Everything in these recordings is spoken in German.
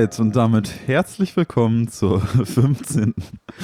Alright, und damit herzlich willkommen zur 15.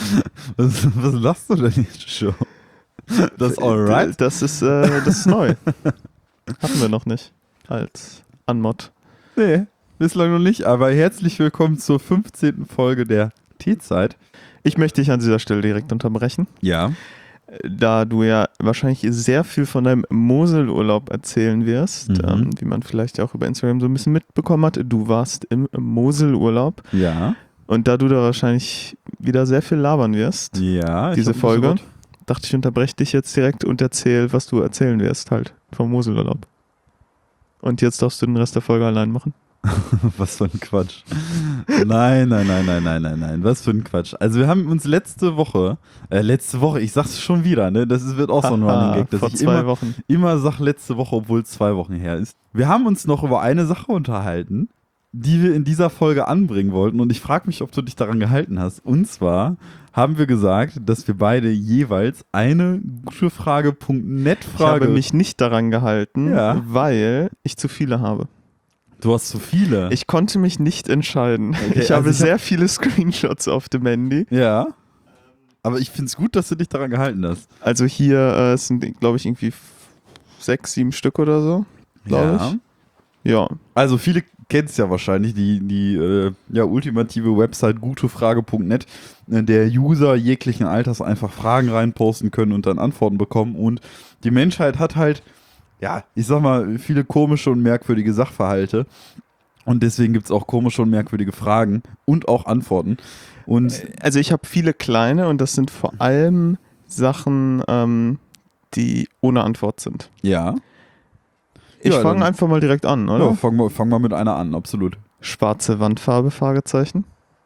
Was lachst du denn jetzt schon? Das Alright? Das ist neu. Hatten wir noch nicht als Anmod. Nee, bislang noch nicht, aber herzlich willkommen zur 15. Folge der Teezeit. Ich möchte dich an dieser Stelle direkt unterbrechen. Ja. Da du ja wahrscheinlich sehr viel von deinem Moselurlaub erzählen wirst, wie man vielleicht auch über Instagram so ein bisschen mitbekommen hat. Du warst im Moselurlaub. Ja. Und da du da wahrscheinlich wieder sehr viel labern wirst, Ja. diese Folge, dachte ich, unterbreche dich jetzt direkt und erzähl, was du erzählen wirst halt vom Moselurlaub. Und jetzt darfst du den Rest der Folge allein machen. Was für ein Quatsch. Nein. Was für ein Quatsch. Also wir haben uns letzte Woche, ich sag's schon wieder, ne? Das wird auch so ein Running Gag, dass vor ich 2 Wochen. immer sag letzte Woche, obwohl es 2 Wochen her ist. Wir haben uns noch über eine Sache unterhalten, die wir in dieser Folge anbringen wollten, und ich frage mich, ob du dich daran gehalten hast. Und zwar haben wir gesagt, dass wir beide jeweils eine gutefrage.net-Frage... Ich habe mich nicht daran gehalten, Ja. weil ich zu viele habe. Du hast zu viele. Ich konnte mich nicht entscheiden. Okay, ich habe also sehr viele Screenshots auf dem Handy. Ja. Aber ich finde es gut, dass du dich daran gehalten hast. Also hier es sind, glaube ich, irgendwie 6, 7 Stück oder so, glaube ich. Ja. Also viele kennen es ja wahrscheinlich, die ultimative Website gutefrage.net, in der User jeglichen Alters einfach Fragen reinposten können und dann Antworten bekommen. Und die Menschheit hat halt, ja, ich sag mal, viele komische und merkwürdige Sachverhalte. Und deswegen gibt es auch komische und merkwürdige Fragen und auch Antworten. Und Also ich habe viele kleine und das sind vor allem Sachen, die ohne Antwort sind. ja. Ich Ja, fange dann- einfach mal direkt an, oder? Ja, fang mal mit einer an, absolut. Schwarze Wandfarbe, Fragezeichen.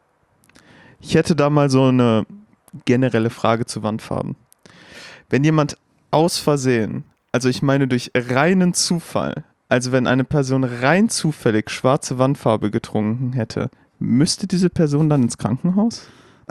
Ich hätte da mal so eine generelle Frage zu Wandfarben. Wenn jemand aus Versehen, also ich meine durch reinen Zufall, also wenn eine Person rein zufällig schwarze Wandfarbe getrunken hätte, müsste diese Person dann ins Krankenhaus?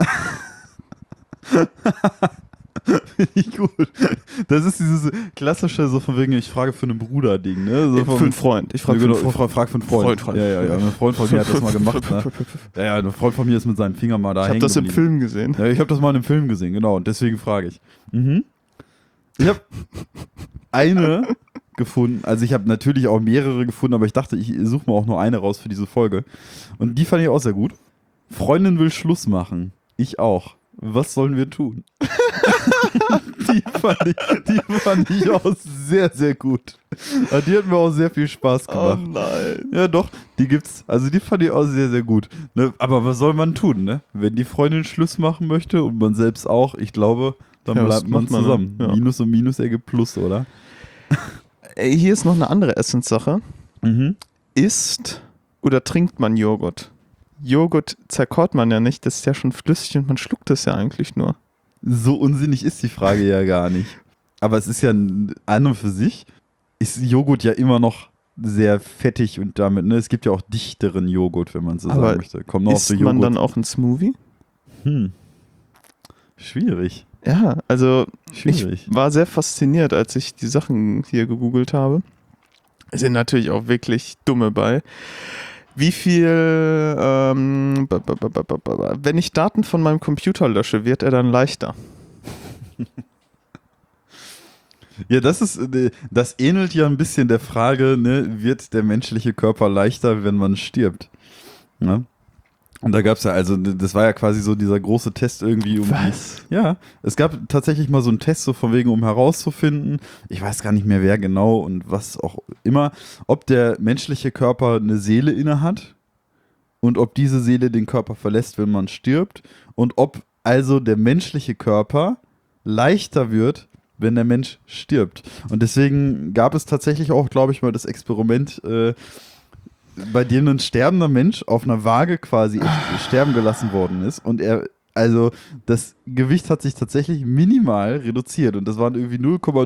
Finde ich gut. Das ist dieses klassische, so von wegen, ich frage für einen Bruder-Ding, ne? So Für einen Freund. Ich frage genau, für einen Freund. ich frag für einen Freund. Freund. Ja. Ein Freund von mir hat das mal gemacht, ne? Ja, ein Freund von mir ist mit seinem Finger mal da Ich habe hängen das im geblieben. Film gesehen. Ja, ich habe das mal in einem Film gesehen, genau, und deswegen frage ich. Ich habe eine gefunden, also ich habe natürlich auch mehrere gefunden, aber ich dachte, ich suche mir auch nur eine raus für diese Folge. Und die fand ich auch sehr gut. Freundin will Schluss machen. Ich auch. Was sollen wir tun? Die fand ich auch sehr, sehr gut. Die hat mir auch sehr viel Spaß gemacht. Oh nein. Ja, doch, die gibt's. Also die fand ich auch sehr, sehr gut. Ne? Aber was soll man tun, ne? Wenn die Freundin Schluss machen möchte und man selbst auch, ich glaube, dann Ja, was bleibt man macht man, zusammen. ja. Minus und Minus ergibt Plus, oder? Hier ist noch eine andere Essenssache. Isst oder trinkt man Joghurt? Joghurt zerkaut man ja nicht, das ist ja schon flüssig und man schluckt es ja eigentlich nur. So unsinnig ist die Frage ja gar nicht. Aber es ist ja an und für sich, ist Joghurt ja immer noch sehr fettig und damit, ne, es gibt ja auch dichteren Joghurt, wenn man so Aber sagen möchte. Kommt noch auf Isst den man Joghurt. dann auch einen Smoothie? Schwierig. Ja, also Schwierig. ich war sehr fasziniert, als ich die Sachen hier gegoogelt habe. Es sind natürlich auch wirklich dumme bei. Wie viel, wenn ich Daten von meinem Computer lösche, wird er dann leichter? Ja, das ähnelt ja ein bisschen der Frage, ne, wird der menschliche Körper leichter, wenn man stirbt? Ne? Und da gab es ja, also das war ja quasi so dieser große Test irgendwie Ja, es gab tatsächlich mal so einen Test, so von wegen, um herauszufinden, ich weiß gar nicht mehr wer genau und was auch immer, ob der menschliche Körper eine Seele inne hat und ob diese Seele den Körper verlässt, wenn man stirbt, und ob also der menschliche Körper leichter wird, wenn der Mensch stirbt. Und deswegen gab es tatsächlich auch, glaube ich mal, das Experiment, bei dem ein sterbender Mensch auf einer Waage quasi sterben gelassen worden ist, und das Gewicht hat sich tatsächlich minimal reduziert, und das waren irgendwie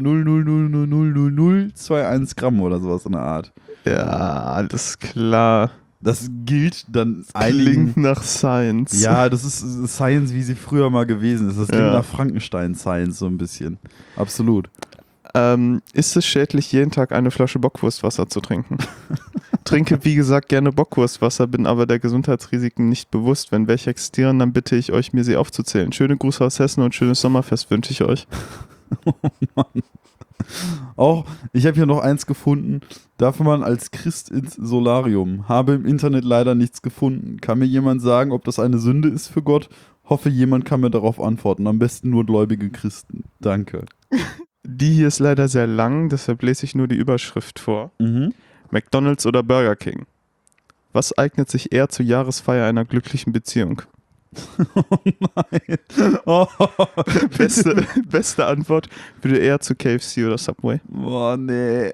0,000000021 Gramm oder sowas in der Art. Ja, alles klar. Das gilt dann Klingt nach Science. Ja, das ist Science, wie sie früher mal gewesen ist. Das klingt Ja. nach Frankenstein-Science so ein bisschen. Absolut. Ist es schädlich, jeden Tag eine Flasche Bockwurstwasser zu trinken? trinke, wie gesagt, gerne Bockwurstwasser, bin aber der Gesundheitsrisiken nicht bewusst. Wenn welche existieren, dann bitte ich euch, mir sie aufzuzählen. Schöne Grüße aus Hessen und schönes Sommerfest wünsche ich euch. Oh Mann. Auch, ich habe hier noch eins gefunden. Darf man als Christ ins Solarium? Habe im Internet leider nichts gefunden. Kann mir jemand sagen, ob das eine Sünde ist für Gott? Hoffe, jemand kann mir darauf antworten. Am besten nur gläubige Christen. Danke. Die hier ist leider sehr lang, deshalb lese ich nur die Überschrift vor. McDonald's oder Burger King? Was eignet sich eher zur Jahresfeier einer glücklichen Beziehung? Oh nein. Oh, Beste Antwort, würde eher zu KFC oder Subway. boah, nee,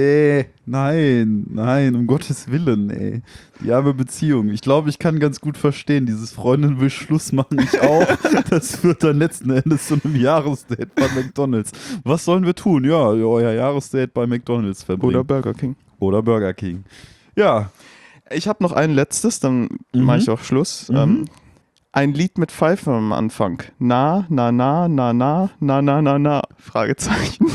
nein, um Gottes Willen, ey. Die arme Beziehung. Ich glaube, ich kann ganz gut verstehen, dieses Freundin will Schluss machen, ich auch. Das führt dann letzten Endes zu einem Jahresdate bei McDonald's. Was sollen wir tun? Ja, euer Jahresdate bei McDonald's verbringen. Oder Burger King. Oder Burger King. Ja. Ich habe noch ein letztes, dann mache ich auch Schluss. Ein Lied mit Pfeife am Anfang. Na, na, na, na, na, na, na, na, na. Fragezeichen.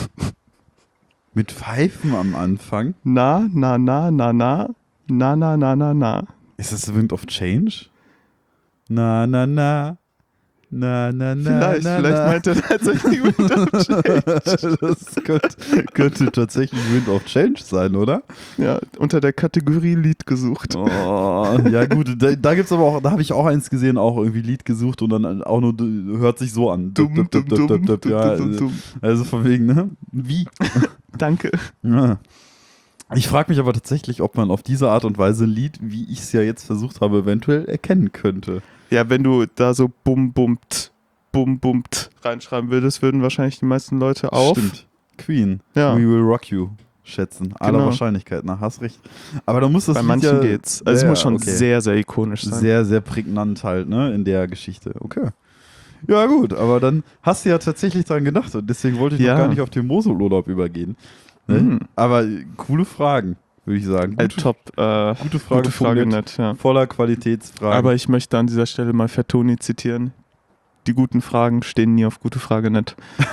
Mit Pfeifen am Anfang? Na, na, na, na, na, na, na, na, na, na. Ist das Wind of Change? Na, na, na. Na, na, na. Vielleicht meint er tatsächlich Wind of Change. Das könnte tatsächlich Wind of Change sein, oder? Ja, unter der Kategorie Lied gesucht. Oh, ja gut, da gibt's aber auch, da habe ich auch eins gesehen, auch irgendwie Lied gesucht und dann auch nur hört sich so an. Ja, also von wegen, ne? Wie? Danke. Ja. Ich frage mich aber tatsächlich, ob man auf diese Art und Weise ein Lied, wie ich es ja jetzt versucht habe, eventuell erkennen könnte. Ja, wenn du da so bum bummt reinschreiben würdest, würden wahrscheinlich die meisten Leute auf. Stimmt. Queen. Ja. We Will Rock You schätzen. Aller Genau. Wahrscheinlichkeit nach. Hast recht. Aber da muss das Bei Lied manchen ja geht's. Also es muss schon sehr, sehr ikonisch sein. sehr, sehr prägnant halt, ne, in der Geschichte. Okay. Ja gut, aber dann hast du ja tatsächlich dran gedacht und deswegen wollte ich noch gar nicht auf den Moselurlaub übergehen. Ne? Aber coole Fragen, würde ich sagen. Top. Gute Frage, gute Frage, nett, ja. Voller Qualitätsfragen. Aber ich möchte an dieser Stelle mal Fertoni zitieren. Die guten Fragen stehen nie auf gute Frage nett.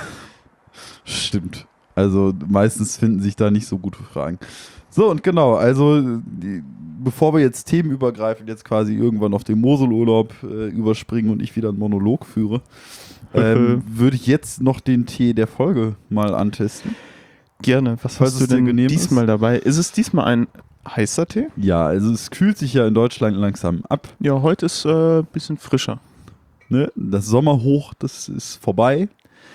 Stimmt. Also meistens finden sich da nicht so gute Fragen. So, und genau, also bevor wir jetzt themenübergreifend jetzt quasi irgendwann auf den Moselurlaub überspringen und ich wieder einen Monolog führe, würde ich jetzt noch den Tee der Folge mal antesten. Gerne. Was Falls hast du es dir denn genehm diesmal dabei? Ist es diesmal ein heißer Tee? Ja, also es kühlt sich ja in Deutschland langsam ab. Ja, heute ist ein bisschen frischer. Ne? Das Sommerhoch, das ist vorbei.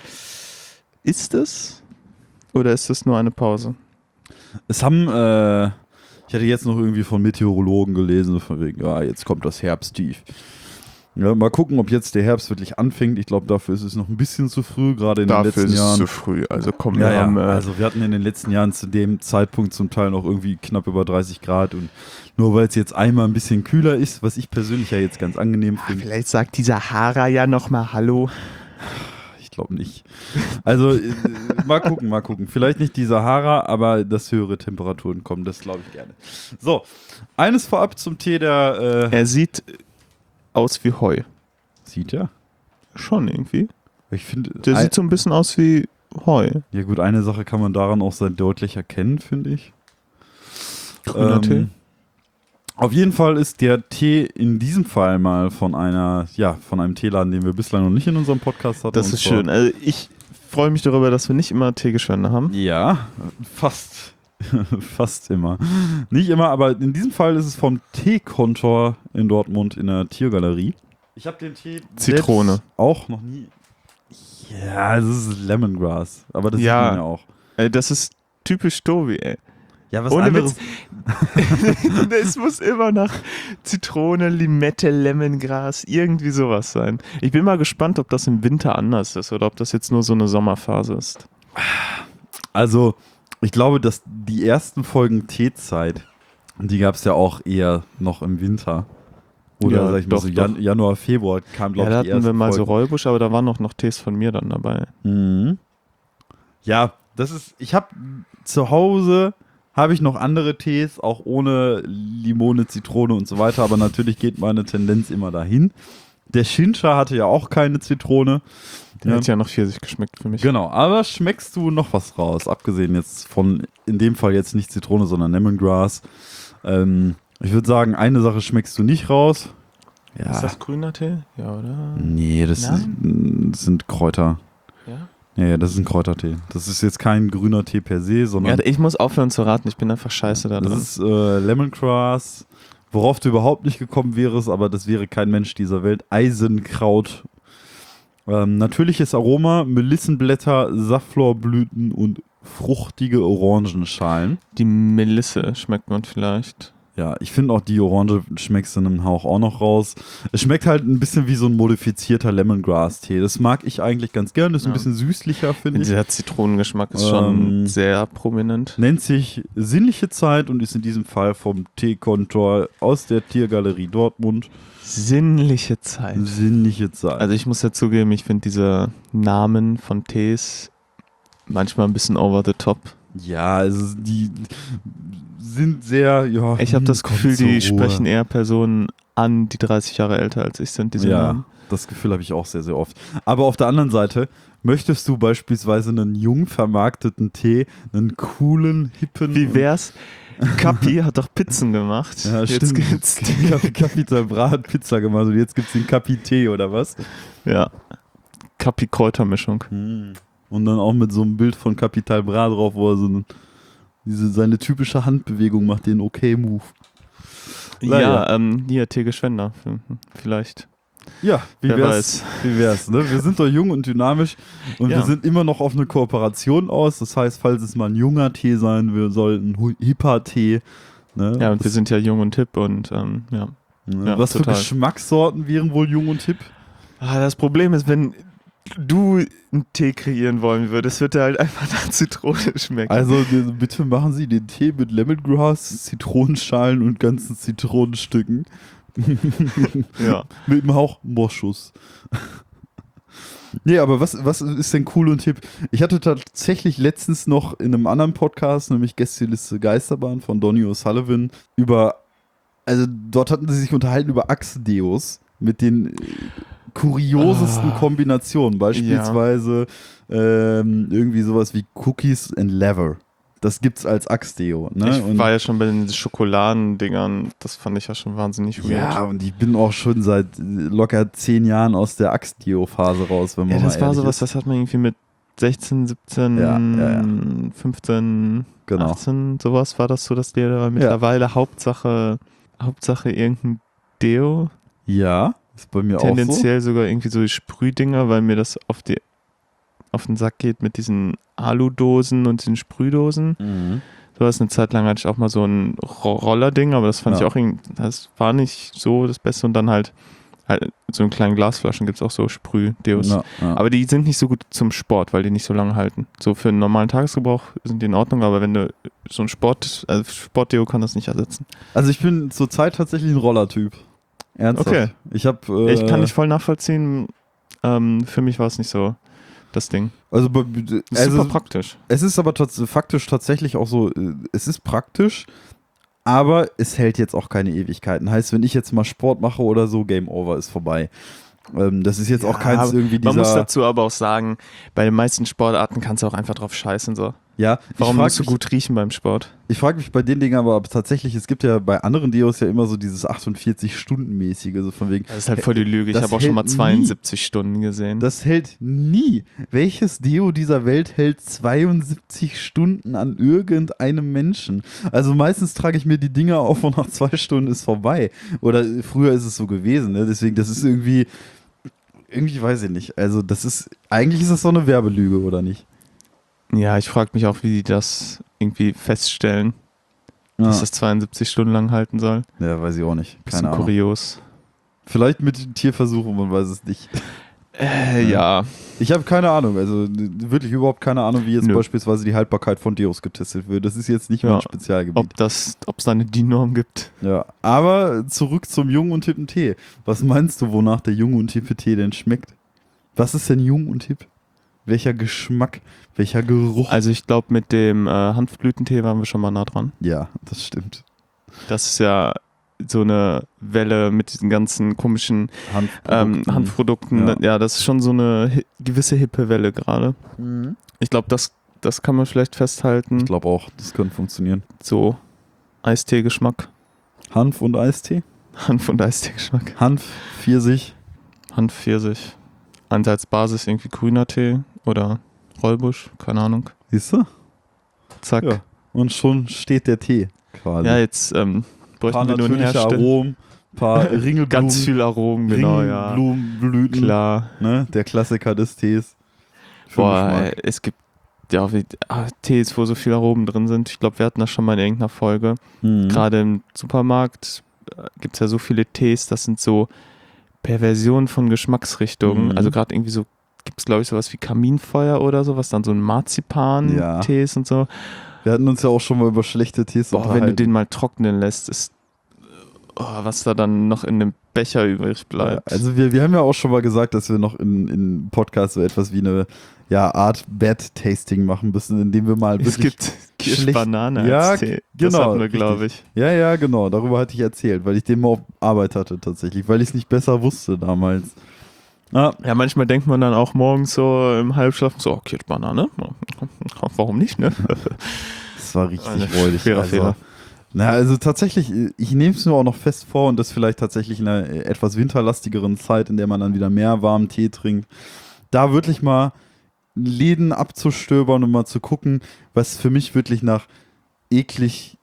Ist es? Oder ist es nur eine Pause? Es haben, ich hatte jetzt noch irgendwie von Meteorologen gelesen, von wegen, ja, jetzt kommt das Herbsttief. Ja, mal gucken, ob jetzt der Herbst wirklich anfängt. Ich glaube, dafür ist es noch ein bisschen zu früh, gerade in den letzten Jahren. Dafür ist es zu früh. Also komm, also wir hatten in den letzten Jahren zu dem Zeitpunkt zum Teil noch irgendwie knapp über 30 Grad und nur weil es jetzt einmal ein bisschen kühler ist, was ich persönlich ja jetzt ganz angenehm finde. Vielleicht sagt die Sahara ja nochmal Hallo. Ich glaube nicht. Also mal gucken. Vielleicht nicht die Sahara, aber dass höhere Temperaturen kommen, das glaube ich gerne. So, eines vorab zum Tee der... Er sieht aus wie Heu. Sieht er? Schon irgendwie. Ich finde... Der sieht so ein bisschen aus wie Heu. Ja gut, eine Sache kann man daran auch sehr deutlich erkennen, finde ich. Grüner Tee. Auf jeden Fall ist der Tee in diesem Fall mal von einem Teeladen, den wir bislang noch nicht in unserem Podcast hatten. Das ist schön. Also ich freue mich darüber, dass wir nicht immer Teegeschwände haben. Ja, fast. Fast immer. Nicht immer, aber in diesem Fall ist es vom Teekontor in Dortmund in der Tiergalerie. Ich habe den Tee Zitrone auch noch nie. Ja, das ist Lemongrass, aber das sieht man ja auch. Das ist typisch Tobi, ey. Ja, was Ohne anderes. Es muss immer nach Zitrone, Limette, Lemongras, irgendwie sowas sein. Ich bin mal gespannt, ob das im Winter anders ist oder ob das jetzt nur so eine Sommerphase ist. Also, ich glaube, dass die ersten Folgen Teezeit, die gab es ja auch eher noch im Winter. Oder Ja, sag ich mal doch, so doch. Januar, Februar kam, glaube Ja, ich, da hatten wir mal so Folgen. Räubusch, aber da waren noch Tees von mir dann dabei. Mhm. Ja, ich habe zu Hause habe ich noch andere Tees, auch ohne Limone, Zitrone und so weiter, aber natürlich geht meine Tendenz immer dahin. Der Shincha hatte ja auch keine Zitrone. Der hätte ja noch Pfirsich geschmeckt für mich. Genau, aber schmeckst du noch was raus? Abgesehen jetzt von, in dem Fall jetzt nicht Zitrone, sondern Lemongrass. Ich würde sagen, eine Sache schmeckst du nicht raus. Ja. Ist das grüner Tee? Ja, oder? Nee, das sind Kräuter. Ja? Ja, das ist ein Kräutertee. Das ist jetzt kein grüner Tee per se, sondern Ja, ich muss aufhören zu raten, ich bin einfach scheiße da drin. das ist Lemongrass. Worauf du überhaupt nicht gekommen wärst, aber das wäre kein Mensch dieser Welt. Eisenkraut. Natürliches Aroma, Melissenblätter, Safflorblüten und fruchtige Orangenschalen. Die Melisse schmeckt man vielleicht. Ja, ich finde auch die Orange schmeckst du in einem Hauch auch noch raus. Es schmeckt halt ein bisschen wie so ein modifizierter Lemongrass-Tee. Das mag ich eigentlich ganz gern. Das ist ein bisschen süßlicher, finde ich. Dieser Zitronengeschmack ist schon sehr prominent. Nennt sich Sinnliche Zeit und ist in diesem Fall vom Teekontor aus der Tiergalerie Dortmund. Sinnliche Zeit. Sinnliche Zeit. Also ich muss ja zugeben, ich finde diese Namen von Tees manchmal ein bisschen over the top. Ja, also die sind sehr, ja. Ich habe das kommt Gefühl, zur die Ruhe. sprechen eher Personen an, die 30 Jahre älter als ich sind, diese Ja, Namen. das Gefühl habe ich auch sehr, sehr oft. Aber auf der anderen Seite, möchtest du beispielsweise einen jung vermarkteten Tee, einen coolen, hippen... Wie wär's? Kapi hat doch Pizzen gemacht. Ja, Jetzt stimmt. gibt's Capital Bra hat Pizza gemacht und jetzt gibt es den Capi-Tee oder was? ja. Kapi-Kräutermischung. Und dann auch mit so einem Bild von Capital Bra drauf, wo er seine typische Handbewegung macht, den Okay-Move. Ja, hier Teegeschwender. Vielleicht. Ja, wie Wer wär's? Ne? Wir sind doch jung und dynamisch und Ja. wir sind immer noch auf eine Kooperation aus. Das heißt, falls es mal ein junger Tee sein will, soll ein hipper Tee. Ne? Ja, und wir sind ja jung und hip und ja. Ne? Ja, Was total. für Geschmackssorten wären wohl jung und hip? Das Problem ist, wenn du einen Tee kreieren wollen würdest, wird der halt einfach nach Zitrone schmecken. Also bitte machen Sie den Tee mit Lemongrass, Zitronenschalen und ganzen Zitronenstücken. Ja. Mit dem Hauch Moschus. Nee, aber was ist denn cool und hip? Ich hatte tatsächlich letztens noch in einem anderen Podcast, nämlich Gästeliste Geisterbahn von Donny O'Sullivan, also dort hatten sie sich unterhalten über Axe-Deos mit den kuriosesten Kombinationen. Beispielsweise irgendwie sowas wie Cookies and Leather. Das gibt's als Axe-Deo. Ne? Ich war ja schon bei den Schokoladendingern, das fand ich ja schon wahnsinnig weird. Ja, und ich bin auch schon seit locker 10 Jahren aus der Axe-Deo-Phase raus, wenn man Ja, mal das war ehrlich sowas, ist. das hat man irgendwie mit 16, 17, Ja. 15, Genau. 18, sowas war das so, das Deo. Aber mittlerweile Hauptsache irgendein Deo. Ja, ist bei mir auch so. Tendenziell sogar irgendwie so die Sprühdinger, weil mir das auf den Sack geht mit diesen Aludosen und diesen Sprühdosen. Mhm. So was eine Zeit lang hatte ich auch mal so ein Rollerding, aber das fand ich auch das war nicht so das Beste. Und dann halt so in kleinen Glasflaschen gibt es auch so Sprühdeos. Ja. Aber die sind nicht so gut zum Sport, weil die nicht so lange halten. So für einen normalen Tagesgebrauch sind die in Ordnung, aber wenn du so ein Sportdeo kann das nicht ersetzen. Also ich bin zurzeit tatsächlich ein Rollertyp. Ernsthaft. Okay. Ich Ich kann nicht voll nachvollziehen. Für mich war es nicht so das Ding. Also, Ist super praktisch. Es ist aber faktisch tatsächlich auch so, es ist praktisch, aber es hält jetzt auch keine Ewigkeiten. Heißt, wenn ich jetzt mal Sport mache oder so, Game Over ist vorbei. Das ist jetzt auch keins irgendwie dieser... Man muss dazu aber auch sagen, bei den meisten Sportarten kannst du auch einfach drauf scheißen. So. Ja, Warum musst du gut riechen beim Sport? Ich frage mich bei den Dingen aber tatsächlich, es gibt ja bei anderen Deos ja immer so dieses 48-Stunden-mäßige, so von wegen... Das ist halt voll die Lüge. Ich das habe auch schon mal hält 72 Stunden gesehen. Das hält nie. Welches Deo dieser Welt hält 72 Stunden an irgendeinem Menschen? Also meistens trage ich mir die Dinger auf und nach 2 Stunden ist vorbei. Oder früher ist es so gewesen, ne? Deswegen, das ist irgendwie weiß ich nicht. Also eigentlich ist das so eine Werbelüge, oder nicht? Ja, ich frage mich auch, wie die das irgendwie feststellen, dass das 72 Stunden lang halten soll. Ja, weiß ich auch nicht. Bisschen Keine Ahnung. kurios. Vielleicht mit den Tierversuchen, man weiß es nicht. Ja. Ich habe keine Ahnung, also wirklich überhaupt keine Ahnung, wie jetzt Nö. beispielsweise die Haltbarkeit von Deos getestet wird. Das ist jetzt nicht mein Spezialgebiet. Ob es da eine DIN-Norm gibt. Ja, aber zurück zum jungen und hippen Tee. Was meinst du, wonach der junge und hippe Tee denn schmeckt? Was ist denn jung und hip? Welcher Geschmack? Welcher Geruch? Also ich glaube, mit dem Hanfblütentee waren wir schon mal nah dran. Ja, das stimmt. Das ist ja so eine Welle mit diesen ganzen komischen Hanfprodukten. Ja, das ist schon so eine gewisse hippe Welle gerade. Mhm. Ich glaube, das kann man vielleicht festhalten. Ich glaube auch, das könnte funktionieren. So Eistee-Geschmack. Hanf und Eistee? Hanf- und Eistee-Geschmack. Hanf, Pfirsich. Hanf, Pfirsich. Ansatzbasis irgendwie grüner Tee oder Rollbusch, keine Ahnung. Siehst du? Zack. Ja. Und schon steht der Tee quasi. Ja, jetzt Ein bräuchten paar wir nur einen natürliche Hersteller. Aromen, ein paar Ringelblumen. Ganz viel Aromen, genau, ja. Ringelblumenblüten. Klar. Ne? Der Klassiker des Tees. Für Boah, Geschmack. es gibt ja Tees, wo so viele Aromen drin sind. Ich glaube, wir hatten das schon mal in irgendeiner Folge. Mhm. Gerade im Supermarkt gibt es ja so viele Tees, das sind so Perversionen von Geschmacksrichtungen. Mhm. Also gerade irgendwie so, gibt es glaube ich sowas wie Kaminfeuer oder so, was dann so ein Marzipan-Tee ist und so. Wir hatten uns ja auch schon mal über schlechte Tees Boah, wenn du unterhalten. den mal trocknen lässt, ist was da dann noch in dem Becher übrig bleibt. Also wir haben ja auch schon mal gesagt, dass wir noch in Podcast so etwas wie eine Art Bad-Tasting machen müssen, indem wir mal Es wirklich gibt Kirsch schlecht- Banane Ja, als Tee. Das genau, hatten wir, richtig. glaube ich. Ja, genau, darüber hatte ich erzählt, weil ich den mal auf Arbeit hatte tatsächlich, weil ich es nicht besser wusste damals. Ah, Ja, manchmal denkt man dann auch morgens so im Halbschlaf so, Kirschbanane, warum nicht, ne? das war richtig Eine räudig. schwerer Fehler. Also tatsächlich, ich nehme es mir auch noch fest vor und das vielleicht tatsächlich in einer etwas winterlastigeren Zeit, in der man dann wieder mehr warmen Tee trinkt, da wirklich mal Läden abzustöbern und mal zu gucken, was für mich wirklich nach ekligen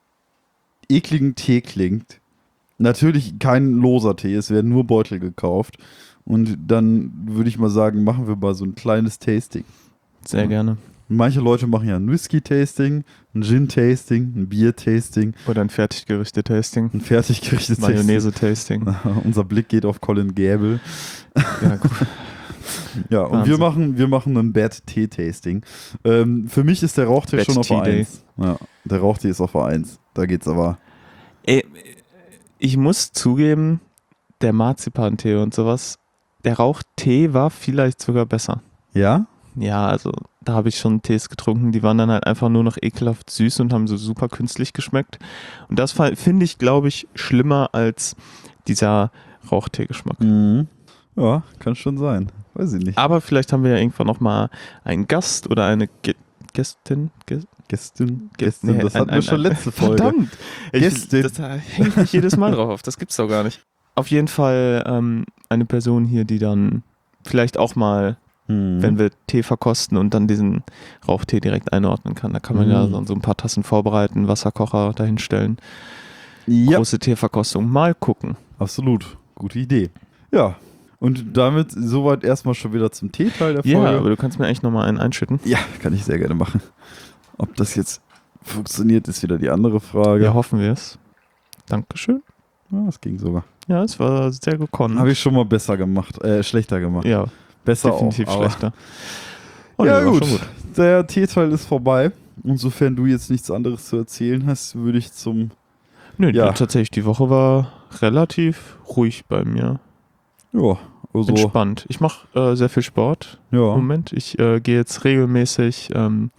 Tee klingt. Natürlich kein loser Tee, es werden nur Beutel gekauft. Und dann würde ich mal sagen, machen wir mal so ein kleines Tasting. Sehr gerne. Manche Leute machen ja ein Whisky-Tasting, ein Gin-Tasting, ein Bier-Tasting, Oder ein Fertiggerichte-Tasting. ein fertiggerichtetes Mayonnaise-Tasting. Unser Blick geht auf Colin Gäbel. Ja, gut. Ja, und wir Wahnsinn. machen ein Bad Tea Tasting. Für mich ist der Rauchtee Bad schon auf der Tea Day. 1. Ja, der Rauchtee ist auf der 1. Da geht's aber. Ey, ich muss zugeben, der Marzipantee und sowas, der Rauchtee war vielleicht sogar besser. Ja? Ja, also da habe ich schon Tees getrunken, die waren dann halt einfach nur noch ekelhaft süß und haben so super künstlich geschmeckt. Und das finde ich, glaube ich, schlimmer als dieser Rauchtee-Geschmack. Mhm. Ja, kann schon sein. Weiß ich nicht. Aber vielleicht haben wir ja irgendwann noch mal einen Gast oder eine Gästin. Gästin, Nee, das hatten wir schon letzte Folge. Verdammt! Gästin. Das hängt mich jedes Mal drauf auf, das gibt's doch gar nicht. Auf jeden Fall eine Person hier, die dann vielleicht auch mal, wenn wir Tee verkosten und dann diesen Rauchtee direkt einordnen kann. Da kann man ja so ein paar Tassen vorbereiten, Wasserkocher dahinstellen. Ja, Große Teeverkostung. Mal gucken. absolut. Gute Idee. Ja, und damit soweit erstmal schon wieder zum Teeteil der Folge. Ja, aber du kannst mir eigentlich nochmal einen einschütten. Ja, kann ich sehr gerne machen. Ob das jetzt funktioniert, ist wieder die andere Frage. Ja, hoffen wir es. Dankeschön. Ja, das ging sogar. Ja, es war sehr gekonnt. Habe ich schon mal besser gemacht, schlechter gemacht. Ja, Besser definitiv auch. aber- schlechter. Oh, Ja, nee, war gut. schon Der Teeteil ist vorbei. Insofern du jetzt nichts anderes zu erzählen hast, würde ich zum. Nö, Ja. tatsächlich, die Woche war relativ ruhig bei mir. Ja, also. Entspannt. Ich mache sehr viel Sport im Ja. Moment. Ich gehe jetzt regelmäßig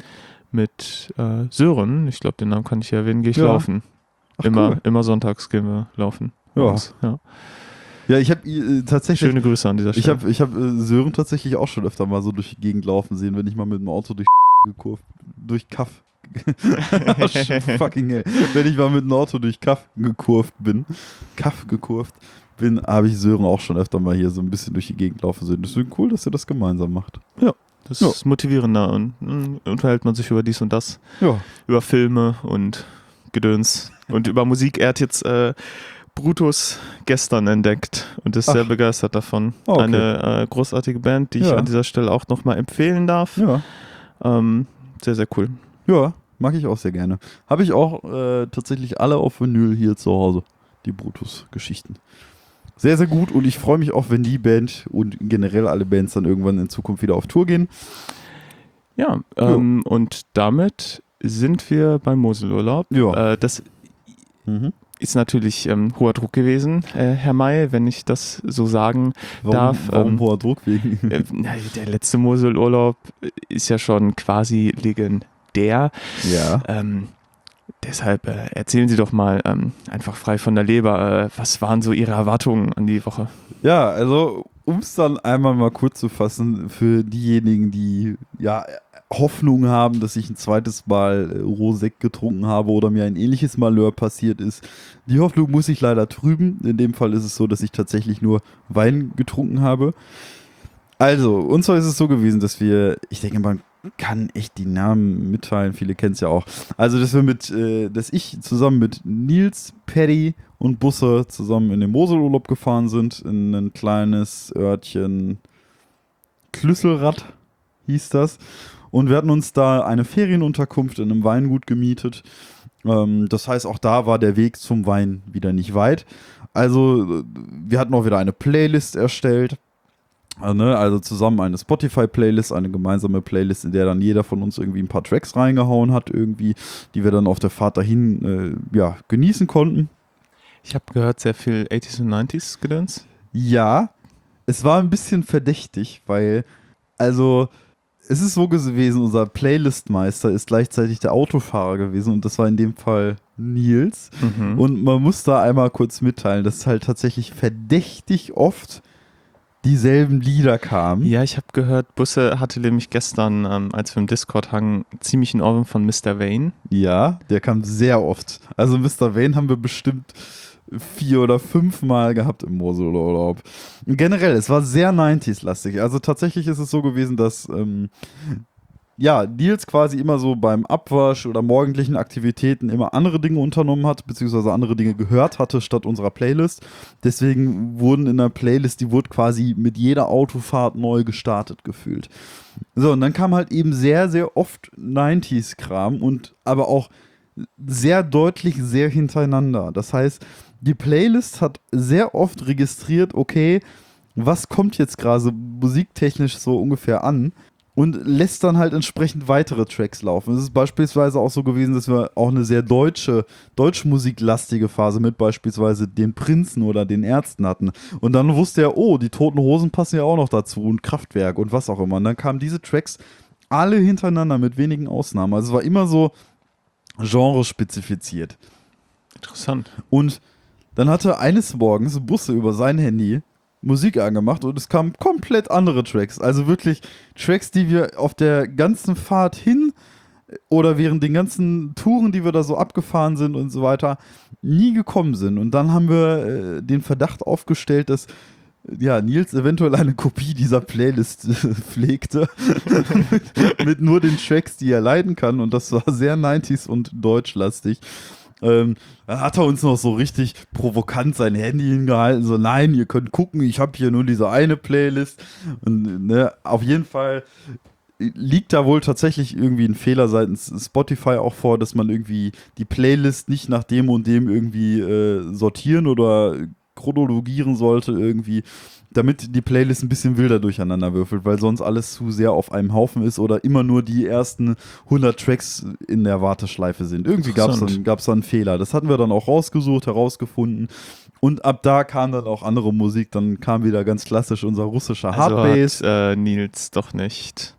mit Sören, ich glaube, den Namen kann ich ja erwähnen, gehe ich Ja. laufen. Ach, Immer, cool. immer sonntags gehen wir laufen. Ja. Abends, ja. Ja, ich habe tatsächlich. Schöne Grüße an dieser Ich Stelle. habe Sören tatsächlich auch schon öfter mal so durch die Gegend laufen sehen, wenn ich mal mit dem Auto durch gekurvt, durch Kaff. Fucking hell. Wenn ich mal mit dem Auto durch Kaff gekurvt bin, habe ich Sören auch schon öfter mal hier so ein bisschen durch die Gegend laufen sehen. Deswegen cool, dass ihr das gemeinsam macht. Das Ja. ist motivierender und unterhält man sich über dies und das, Ja. über Filme und Gedöns und über Musik. Er hat jetzt Brutus gestern entdeckt und ist sehr Ach. begeistert davon. Okay. Eine großartige Band, die ich Ja. an dieser Stelle auch nochmal empfehlen darf. Ja. Sehr, sehr cool. Ja, mag ich auch sehr gerne. Habe ich auch tatsächlich alle auf Vinyl hier zu Hause, die Brutus-Geschichten. Sehr, sehr gut und ich freue mich auch, wenn die Band und generell alle Bands dann irgendwann in Zukunft wieder auf Tour gehen. Ja, und damit sind wir beim Moselurlaub. Ja. Das Mhm. ist natürlich hoher Druck gewesen, Herr May, wenn ich das so sagen darf. Warum hoher Druck wegen? Der letzte Moselurlaub ist ja schon quasi legendär. Ja. Deshalb erzählen Sie doch mal einfach frei von der Leber, was waren so Ihre Erwartungen an die Woche? Ja, also um es dann einmal mal kurz zu fassen, für diejenigen, die ja Hoffnung haben, dass ich ein zweites Mal Rohsekt getrunken habe oder mir ein ähnliches Malheur passiert ist. Die Hoffnung muss ich leider trüben. In dem Fall ist es so, dass ich tatsächlich nur Wein getrunken habe. Also, und zwar ist es so gewesen, dass ich denke, man kann echt die Namen mitteilen, viele kennen es ja auch. Also, dass ich zusammen mit Nils, Paddy und Busse zusammen in den Moselurlaub gefahren sind, in ein kleines Örtchen Klüsselrad hieß das. Und wir hatten uns da eine Ferienunterkunft in einem Weingut gemietet. Das heißt, auch da war der Weg zum Wein wieder nicht weit. Also, wir hatten auch wieder eine Playlist erstellt. Also zusammen eine Spotify-Playlist, eine gemeinsame Playlist, in der dann jeder von uns irgendwie ein paar Tracks reingehauen hat, irgendwie, die wir dann auf der Fahrt dahin genießen konnten. Ich habe gehört, sehr viel 80s und 90s Gedöns. Ja, es war ein bisschen verdächtig, weil, also, es ist so gewesen, unser Playlistmeister ist gleichzeitig der Autofahrer gewesen und das war in dem Fall Nils. Und man muss da einmal kurz mitteilen, dass halt tatsächlich verdächtig oft dieselben Lieder kamen. Ja, ich habe gehört, Busse hatte nämlich gestern, als wir im Discord hangen, ziemlich einen Ohrwurm von Mr. Vane. Ja, der kam sehr oft. Also Mr. Vane haben wir bestimmt 4 oder 5 Mal gehabt im Moselurlaub. Generell, es war sehr 90s-lastig. Also tatsächlich ist es so gewesen, dass Nils quasi immer so beim Abwasch oder morgendlichen Aktivitäten immer andere Dinge unternommen hat, beziehungsweise andere Dinge gehört hatte statt unserer Playlist. Deswegen wurden in der Playlist, die wurde quasi mit jeder Autofahrt neu gestartet gefühlt. So, und dann kam halt eben sehr, sehr oft 90s-Kram und aber auch sehr deutlich, sehr hintereinander. Das heißt, die Playlist hat sehr oft registriert, okay, was kommt jetzt gerade musiktechnisch so ungefähr an und lässt dann halt entsprechend weitere Tracks laufen. Es ist beispielsweise auch so gewesen, dass wir auch eine sehr deutschmusiklastige Phase mit beispielsweise den Prinzen oder den Ärzten hatten. Und dann wusste er, oh, die Toten Hosen passen ja auch noch dazu und Kraftwerk und was auch immer. Und dann kamen diese Tracks alle hintereinander mit wenigen Ausnahmen. Also es war immer so genrespezifiziert. Interessant. Und dann hatte eines Morgens Busse über sein Handy Musik angemacht und es kamen komplett andere Tracks. Also wirklich Tracks, die wir auf der ganzen Fahrt hin oder während den ganzen Touren, die wir da so abgefahren sind und so weiter, nie gekommen sind. Und dann haben wir den Verdacht aufgestellt, dass Nils eventuell eine Kopie dieser Playlist pflegte mit nur den Tracks, die er leiden kann. Und das war sehr 90s und deutschlastig. Dann hat er uns noch so richtig provokant sein Handy hingehalten, so nein, ihr könnt gucken, ich habe hier nur diese eine Playlist und auf jeden Fall liegt da wohl tatsächlich irgendwie ein Fehler seitens Spotify auch vor, dass man irgendwie die Playlist nicht nach dem und dem irgendwie sortieren oder chronologieren sollte irgendwie, damit die Playlist ein bisschen wilder durcheinander würfelt, weil sonst alles zu sehr auf einem Haufen ist oder immer nur die ersten 100 Tracks in der Warteschleife sind. Irgendwie gab es da einen Fehler. Das hatten wir dann auch herausgefunden und ab da kam dann auch andere Musik, dann kam wieder ganz klassisch unser russischer Hardbass. Hat Nils doch nicht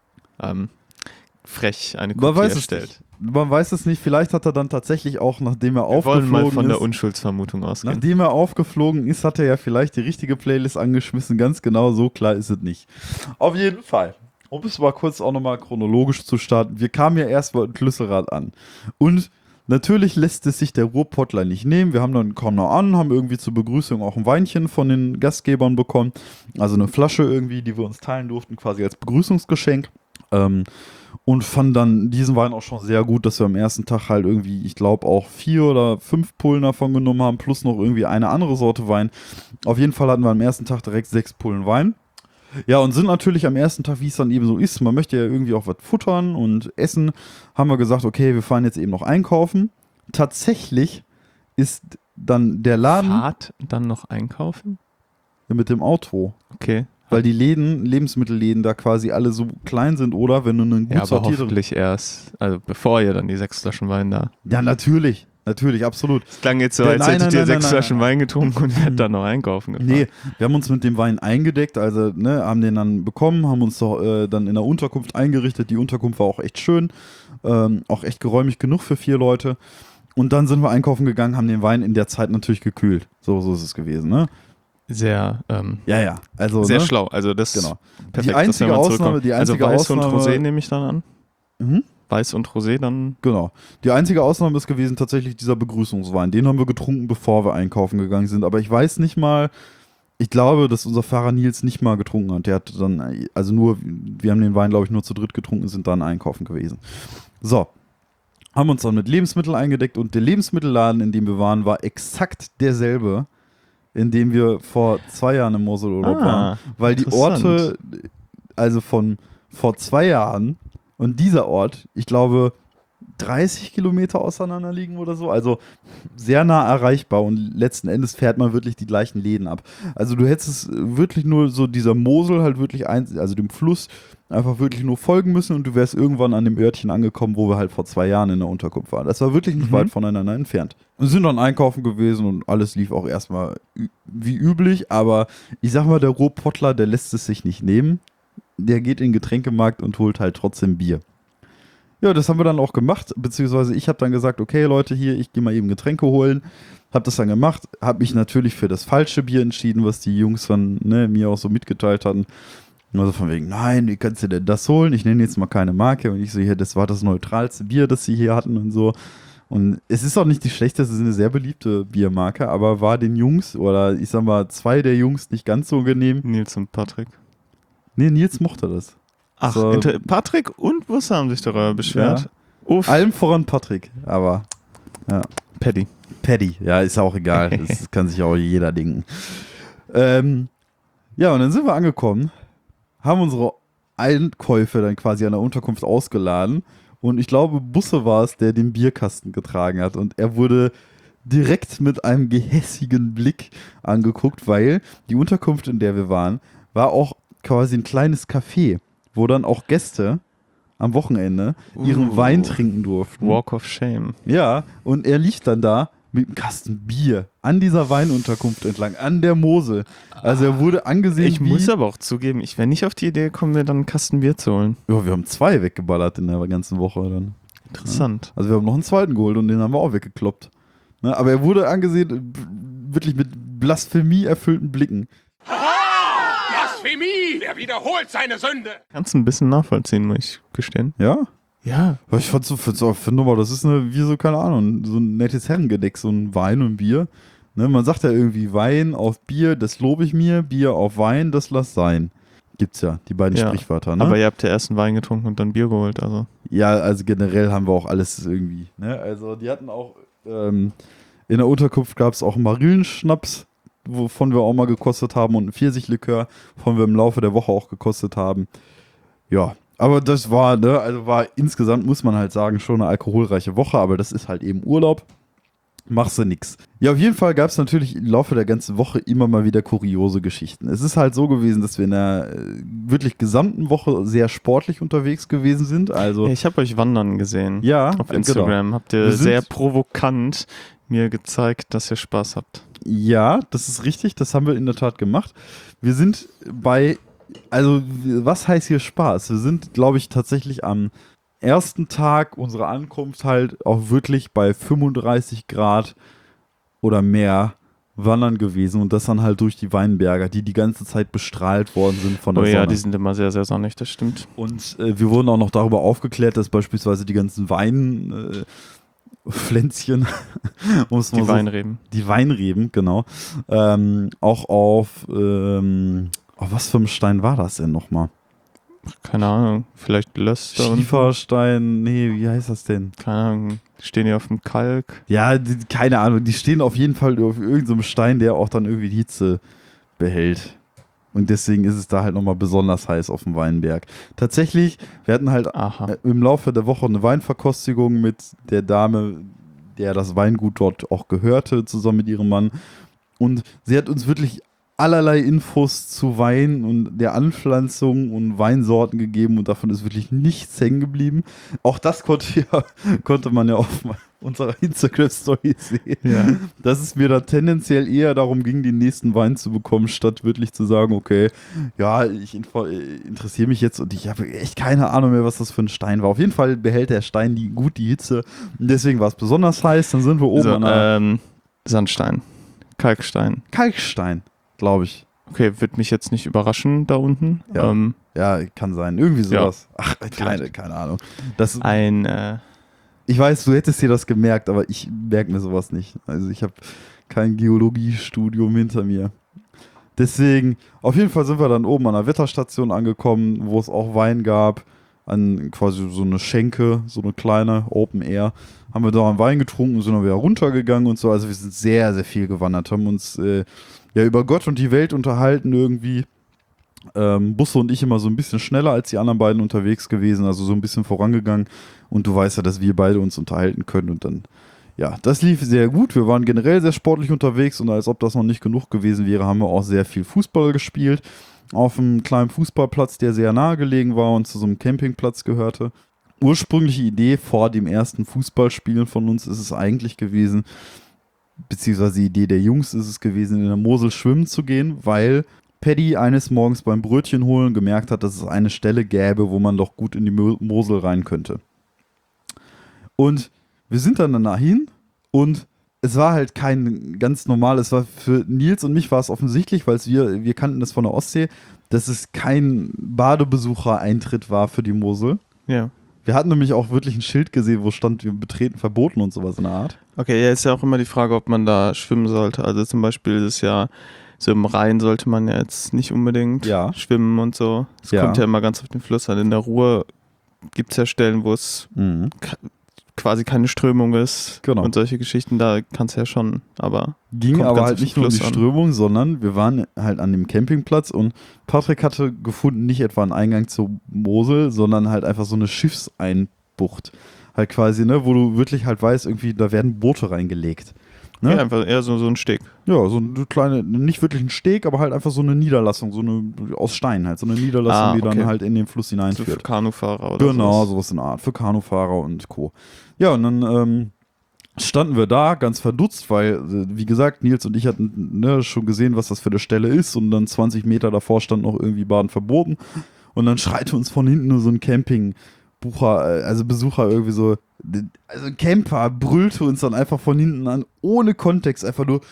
frech eine Kopie erstellt. Man weiß es nicht, vielleicht hat er dann tatsächlich auch, nachdem er aufgeflogen ist. Wir wollen mal von der Unschuldsvermutung ausgehen. Nachdem er aufgeflogen ist, hat er ja vielleicht die richtige Playlist angeschmissen. Ganz genau so klar ist es nicht. Auf jeden Fall. Um es mal kurz auch nochmal chronologisch zu starten. Wir kamen ja erst mal in Klüsselrad an. Und natürlich lässt es sich der Ruhrpottler nicht nehmen. Wir haben dann kaum noch an, haben irgendwie zur Begrüßung auch ein Weinchen von den Gastgebern bekommen. Also eine Flasche irgendwie, die wir uns teilen durften, quasi als Begrüßungsgeschenk. Und fand dann diesen Wein auch schon sehr gut, dass wir am ersten Tag halt irgendwie, ich glaube auch 4 oder 5 Pullen davon genommen haben, plus noch irgendwie eine andere Sorte Wein. Auf jeden Fall hatten wir am ersten Tag direkt 6 Pullen Wein. Ja, und sind natürlich am ersten Tag, wie es dann eben so ist, man möchte ja irgendwie auch was futtern und essen, haben wir gesagt, okay, wir fahren jetzt eben noch einkaufen. Tatsächlich ist dann der Laden... Fahrt dann noch einkaufen? Ja, mit dem Auto. Okay. Weil die Lebensmittelläden da quasi alle so klein sind, oder? Wenn du einen gut sortierten... Ja, aber hoffentlich erst, also bevor ihr dann die 6 Flaschen Wein da... Ja, natürlich, absolut. Es klang jetzt so, als hättet ihr 6 Flaschen Wein getrunken und hättet dann noch einkaufen gefahren. Nee, wir haben uns mit dem Wein eingedeckt, also haben den dann bekommen, haben uns dann in der Unterkunft eingerichtet. Die Unterkunft war auch echt schön, auch echt geräumig genug für 4 Leute. Und dann sind wir einkaufen gegangen, haben den Wein in der Zeit natürlich gekühlt. So ist es gewesen, ne? sehr, Ja. Also, sehr ne? schlau. Also das Genau. perfekt, Die einzige dass wir mal Ausnahme, zurückkommen. Also Weiß und Rosé nehme ich dann an. Mhm. Weiß und Rosé dann. Genau. Die einzige Ausnahme ist gewesen tatsächlich dieser Begrüßungswein. Den haben wir getrunken, bevor wir einkaufen gegangen sind. Aber ich weiß nicht mal, ich glaube, dass unser Fahrer Nils nicht mal getrunken hat. Der hat dann, also nur, wir haben den Wein, glaube ich, nur zu dritt getrunken, sind dann einkaufen gewesen. So. Haben uns dann mit Lebensmitteln eingedeckt und der Lebensmittelladen, in dem wir waren, war exakt derselbe, in dem wir vor 2 Jahren im Moselurlaub waren. Weil die Orte, also von vor 2 Jahren und dieser Ort, ich glaube, 30 Kilometer auseinander liegen oder so. Also sehr nah erreichbar und letzten Endes fährt man wirklich die gleichen Läden ab. Also du hättest wirklich nur so dieser Mosel halt wirklich, also dem Fluss, einfach wirklich nur folgen müssen und du wärst irgendwann an dem Örtchen angekommen, wo wir halt vor 2 Jahren in der Unterkunft waren. Das war wirklich nicht weit voneinander entfernt. Wir sind dann einkaufen gewesen und alles lief auch erstmal wie üblich, aber ich sag mal, der Ruhrpottler, der lässt es sich nicht nehmen. Der geht in den Getränkemarkt und holt halt trotzdem Bier. Ja, das haben wir dann auch gemacht, beziehungsweise ich habe dann gesagt, okay Leute, hier, ich gehe mal eben Getränke holen. Habe das dann gemacht, habe mich natürlich für das falsche Bier entschieden, was die Jungs dann mir auch so mitgeteilt hatten. Also von wegen, nein, wie kannst du denn das holen? Ich nenne jetzt mal keine Marke. Und ich so, hier, das war das neutralste Bier, das sie hier hatten und so. Und es ist auch nicht die schlechteste, es ist eine sehr beliebte Biermarke, aber war den Jungs, oder ich sag mal, 2 der Jungs nicht ganz so angenehm. Nils und Patrick. Nee, Nils mochte das. Ach, so, Patrick und Busse haben sich darüber beschwert. Ja. Allem voran Patrick, aber ja. Paddy, ja, ist auch egal. Das kann sich auch jeder denken. Ja, und dann sind wir angekommen, haben unsere Einkäufe dann quasi an der Unterkunft ausgeladen und ich glaube, Busse war es, der den Bierkasten getragen hat und er wurde direkt mit einem gehässigen Blick angeguckt, weil die Unterkunft, in der wir waren, war auch quasi ein kleines Café, wo dann auch Gäste am Wochenende ihren Wein trinken durften. Walk of Shame. Ja, und er liegt dann da mit einem Kasten Bier an dieser Weinunterkunft entlang, an der Mosel. Also er wurde angesehen Ich muss aber auch zugeben, ich wäre nicht auf die Idee gekommen, mir dann einen Kasten Bier zu holen. Ja, wir haben 2 weggeballert in der ganzen Woche dann. Interessant. Ja. Also wir haben noch einen zweiten geholt und den haben wir auch weggekloppt. Ne, aber er wurde angesehen, wirklich mit Blasphemie erfüllten Blicken. Blasphemie! Er wiederholt seine Sünde! Kannst ein bisschen nachvollziehen, muss ich gestehen. Ja? Ja. Ich fand so, das ist wie so, keine Ahnung, so ein nettes Herrengedeck, so ein Wein und Bier. Ne, man sagt ja irgendwie Wein auf Bier, das lobe ich mir, Bier auf Wein, das lass sein. Gibt's ja, die beiden Sprichwörter, ne? Aber ihr habt ja erst einen Wein getrunken und dann Bier geholt, also. Ja, also generell haben wir auch alles irgendwie, ne? Also die hatten auch, in der Unterkunft gab es auch Marillenschnaps, wovon wir auch mal gekostet haben und einen Pfirsichlikör, wovon wir im Laufe der Woche auch gekostet haben. Ja, aber das war, ne, also war insgesamt, muss man halt sagen, schon eine alkoholreiche Woche, aber das ist halt eben Urlaub. Machst du nix. Ja, auf jeden Fall gab es natürlich im Laufe der ganzen Woche immer mal wieder kuriose Geschichten. Es ist halt so gewesen, dass wir in der wirklich gesamten Woche sehr sportlich unterwegs gewesen sind. Also, ja, ich habe euch wandern gesehen. Ja, auf Instagram. Genau. Habt ihr sehr provokant mir gezeigt, dass ihr Spaß habt. Ja, das ist richtig. Das haben wir in der Tat gemacht. Wir sind also was heißt hier Spaß? Wir sind, glaube ich, tatsächlich am ersten Tag unserer Ankunft halt auch wirklich bei 35 Grad oder mehr wandern gewesen und das dann halt durch die Weinberge, die ganze Zeit bestrahlt worden sind von der Sonne. Ja, die sind immer sehr, sehr sonnig, das stimmt. Und wir wurden auch noch darüber aufgeklärt, dass beispielsweise die ganzen Pflänzchen, die Weinreben. Die Weinreben, genau. Auch auf, was für ein Stein war das denn nochmal? Keine Ahnung, vielleicht Löster. Schieferstein, nee, wie heißt das denn? Keine Ahnung, stehen die auf dem Kalk? Ja, keine Ahnung, die stehen auf jeden Fall auf irgendeinem Stein, der auch dann irgendwie die Hitze behält. Und deswegen ist es da halt nochmal besonders heiß auf dem Weinberg. Tatsächlich, wir hatten halt im Laufe der Woche eine Weinverkostigung mit der Dame, der das Weingut dort auch gehörte, zusammen mit ihrem Mann. Und sie hat uns wirklich allerlei Infos zu Wein und der Anpflanzung und Weinsorten gegeben und davon ist wirklich nichts hängen geblieben. Auch das konnte man ja auf unserer Instagram-Story sehen, dass es mir da tendenziell eher darum ging, den nächsten Wein zu bekommen, statt wirklich zu sagen, okay, ja, ich interessiere mich jetzt und ich habe echt keine Ahnung mehr, was das für ein Stein war. Auf jeden Fall behält der Stein gut die Hitze und deswegen war es besonders heiß. Dann sind wir oben an der Sandstein. Kalkstein. glaube ich. Okay, wird mich jetzt nicht überraschen da unten. Ja. Ja, kann sein. Irgendwie sowas. Ach, keine Ahnung. Das, ich weiß, du hättest dir das gemerkt, aber ich merke mir sowas nicht. Also ich habe kein Geologiestudium hinter mir. Deswegen, auf jeden Fall sind wir dann oben an der Wetterstation angekommen, wo es auch Wein gab, an quasi so eine Schenke, so eine kleine Open Air. Haben wir da einen Wein getrunken und sind dann wieder runtergegangen und so. Also wir sind sehr, sehr viel gewandert, haben uns über Gott und die Welt unterhalten irgendwie. Busse und ich immer so ein bisschen schneller als die anderen beiden unterwegs gewesen, also so ein bisschen vorangegangen. Und du weißt ja, dass wir beide uns unterhalten können und dann, ja, das lief sehr gut. Wir waren generell sehr sportlich unterwegs und als ob das noch nicht genug gewesen wäre, haben wir auch sehr viel Fußball gespielt. Auf einem kleinen Fußballplatz, der sehr nahe gelegen war und zu so einem Campingplatz gehörte. Ursprüngliche Idee vor dem ersten Fußballspielen von uns ist es eigentlich gewesen, beziehungsweise die Idee der Jungs ist es gewesen, in der Mosel schwimmen zu gehen, weil Paddy eines Morgens beim Brötchen holen gemerkt hat, dass es eine Stelle gäbe, wo man doch gut in die Mosel rein könnte. Und wir sind dann danach hin und es war halt kein ganz normales, es war für Nils und mich war es offensichtlich, weil wir kannten das von der Ostsee, dass es kein Badebesuchereintritt war für die Mosel. Ja. Wir hatten nämlich auch wirklich ein Schild gesehen, wo stand, wir betreten verboten und sowas in der Art. Okay, ja, ist ja auch immer die Frage, ob man da schwimmen sollte. Also zum Beispiel ist es ja, so im Rhein sollte man ja jetzt nicht unbedingt schwimmen und so. Es kommt ja immer ganz auf den Fluss an. In der Ruhr gibt es ja Stellen, wo es quasi keine Strömung ist und solche Geschichten, da kannst du ja schon, aber ging aber halt nicht nur um die Strömung, sondern wir waren halt an dem Campingplatz und Patrick hatte gefunden, nicht etwa einen Eingang zur Mosel, sondern halt einfach so eine Schiffseinbucht. Halt quasi, ne, wo du wirklich halt weißt, irgendwie, da werden Boote reingelegt. Ne? Ja, einfach eher so ein Steg. Ja, so eine kleine, nicht wirklich ein Steg, aber halt einfach so eine Niederlassung, so eine aus Stein halt, so eine Niederlassung, die dann halt in den Fluss hineinführt. So für Kanufahrer oder genau, sowas in der Art, für Kanufahrer und Co. Ja, und dann standen wir da ganz verdutzt, weil, wie gesagt, Nils und ich hatten schon gesehen, was das für eine Stelle ist und dann 20 Meter davor stand noch irgendwie Baden verboten und dann schreit uns von hinten nur so ein Besucher irgendwie so, also ein Camper brüllte uns dann einfach von hinten an, ohne Kontext, einfach nur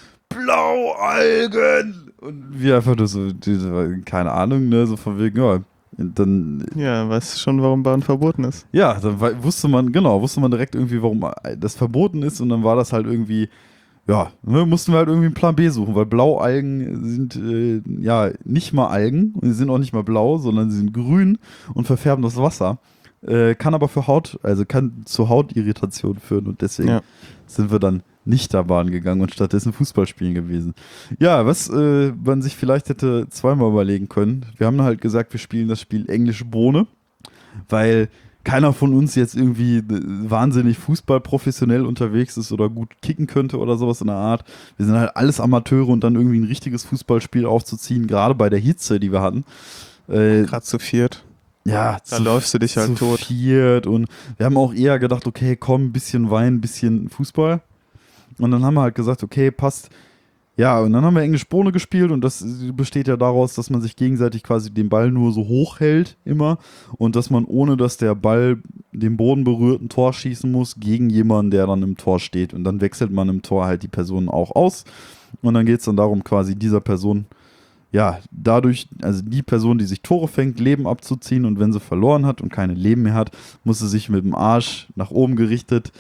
Blaualgen! Und wir einfach nur so, keine Ahnung, ne, so von wegen, ja, dann... Ja, weißt du schon, warum Baden verboten ist? Ja, dann wusste man direkt irgendwie, warum das verboten ist und dann war das halt irgendwie, ja, mussten wir halt irgendwie einen Plan B suchen, weil Blaualgen sind, nicht mal Algen und sie sind auch nicht mal blau, sondern sie sind grün und verfärben das Wasser. Kann aber kann zu Hautirritation führen und deswegen sind wir dann nicht da Bahn gegangen und stattdessen Fußball spielen gewesen. Ja, was man sich vielleicht hätte zweimal überlegen können. Wir haben halt gesagt, wir spielen das Spiel Englische Bohne, weil keiner von uns jetzt irgendwie wahnsinnig Fußball professionell unterwegs ist oder gut kicken könnte oder sowas in der Art. Wir sind halt alles Amateure und dann irgendwie ein richtiges Fußballspiel aufzuziehen, gerade bei der Hitze, die wir hatten. Gerade zu viert. Ja, da läufst du dich halt tot. Viert und wir haben auch eher gedacht, okay, komm, ein bisschen Wein, ein bisschen Fußball. Und dann haben wir halt gesagt, okay, passt. Ja, und dann haben wir Englisch Bohne gespielt und das besteht ja daraus, dass man sich gegenseitig quasi den Ball nur so hoch hält immer und dass man, ohne dass der Ball den Boden berührt, ein Tor schießen muss gegen jemanden, der dann im Tor steht. Und dann wechselt man im Tor halt die Personen auch aus und dann geht es dann darum, quasi dieser Person, ja, dadurch, also die Person, die sich Tore fängt, Leben abzuziehen und wenn sie verloren hat und keine Leben mehr hat, muss sie sich mit dem Arsch nach oben gerichtet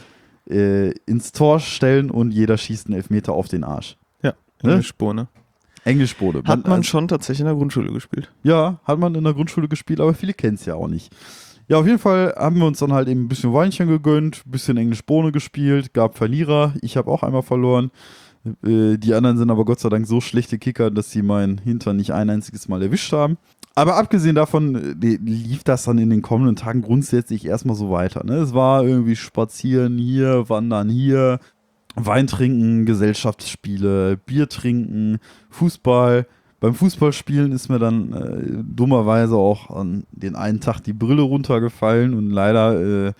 ins Tor stellen und jeder schießt einen Elfmeter auf den Arsch. Ja, Englischbohne. Englischbohne. Hat man schon tatsächlich in der Grundschule gespielt. Ja, hat man in der Grundschule gespielt, aber viele kennen es ja auch nicht. Ja, auf jeden Fall haben wir uns dann halt eben ein bisschen Weinchen gegönnt, ein bisschen Englischbohne gespielt, gab Verlierer, ich habe auch einmal verloren. Die anderen sind aber Gott sei Dank so schlechte Kicker, dass sie meinen Hintern nicht ein einziges Mal erwischt haben. Aber abgesehen davon lief das dann in den kommenden Tagen grundsätzlich erstmal so weiter. Ne? Es war irgendwie Spazieren hier, Wandern hier, Wein trinken, Gesellschaftsspiele, Bier trinken, Fußball. Beim Fußballspielen ist mir dann dummerweise auch an den einen Tag die Brille runtergefallen und leider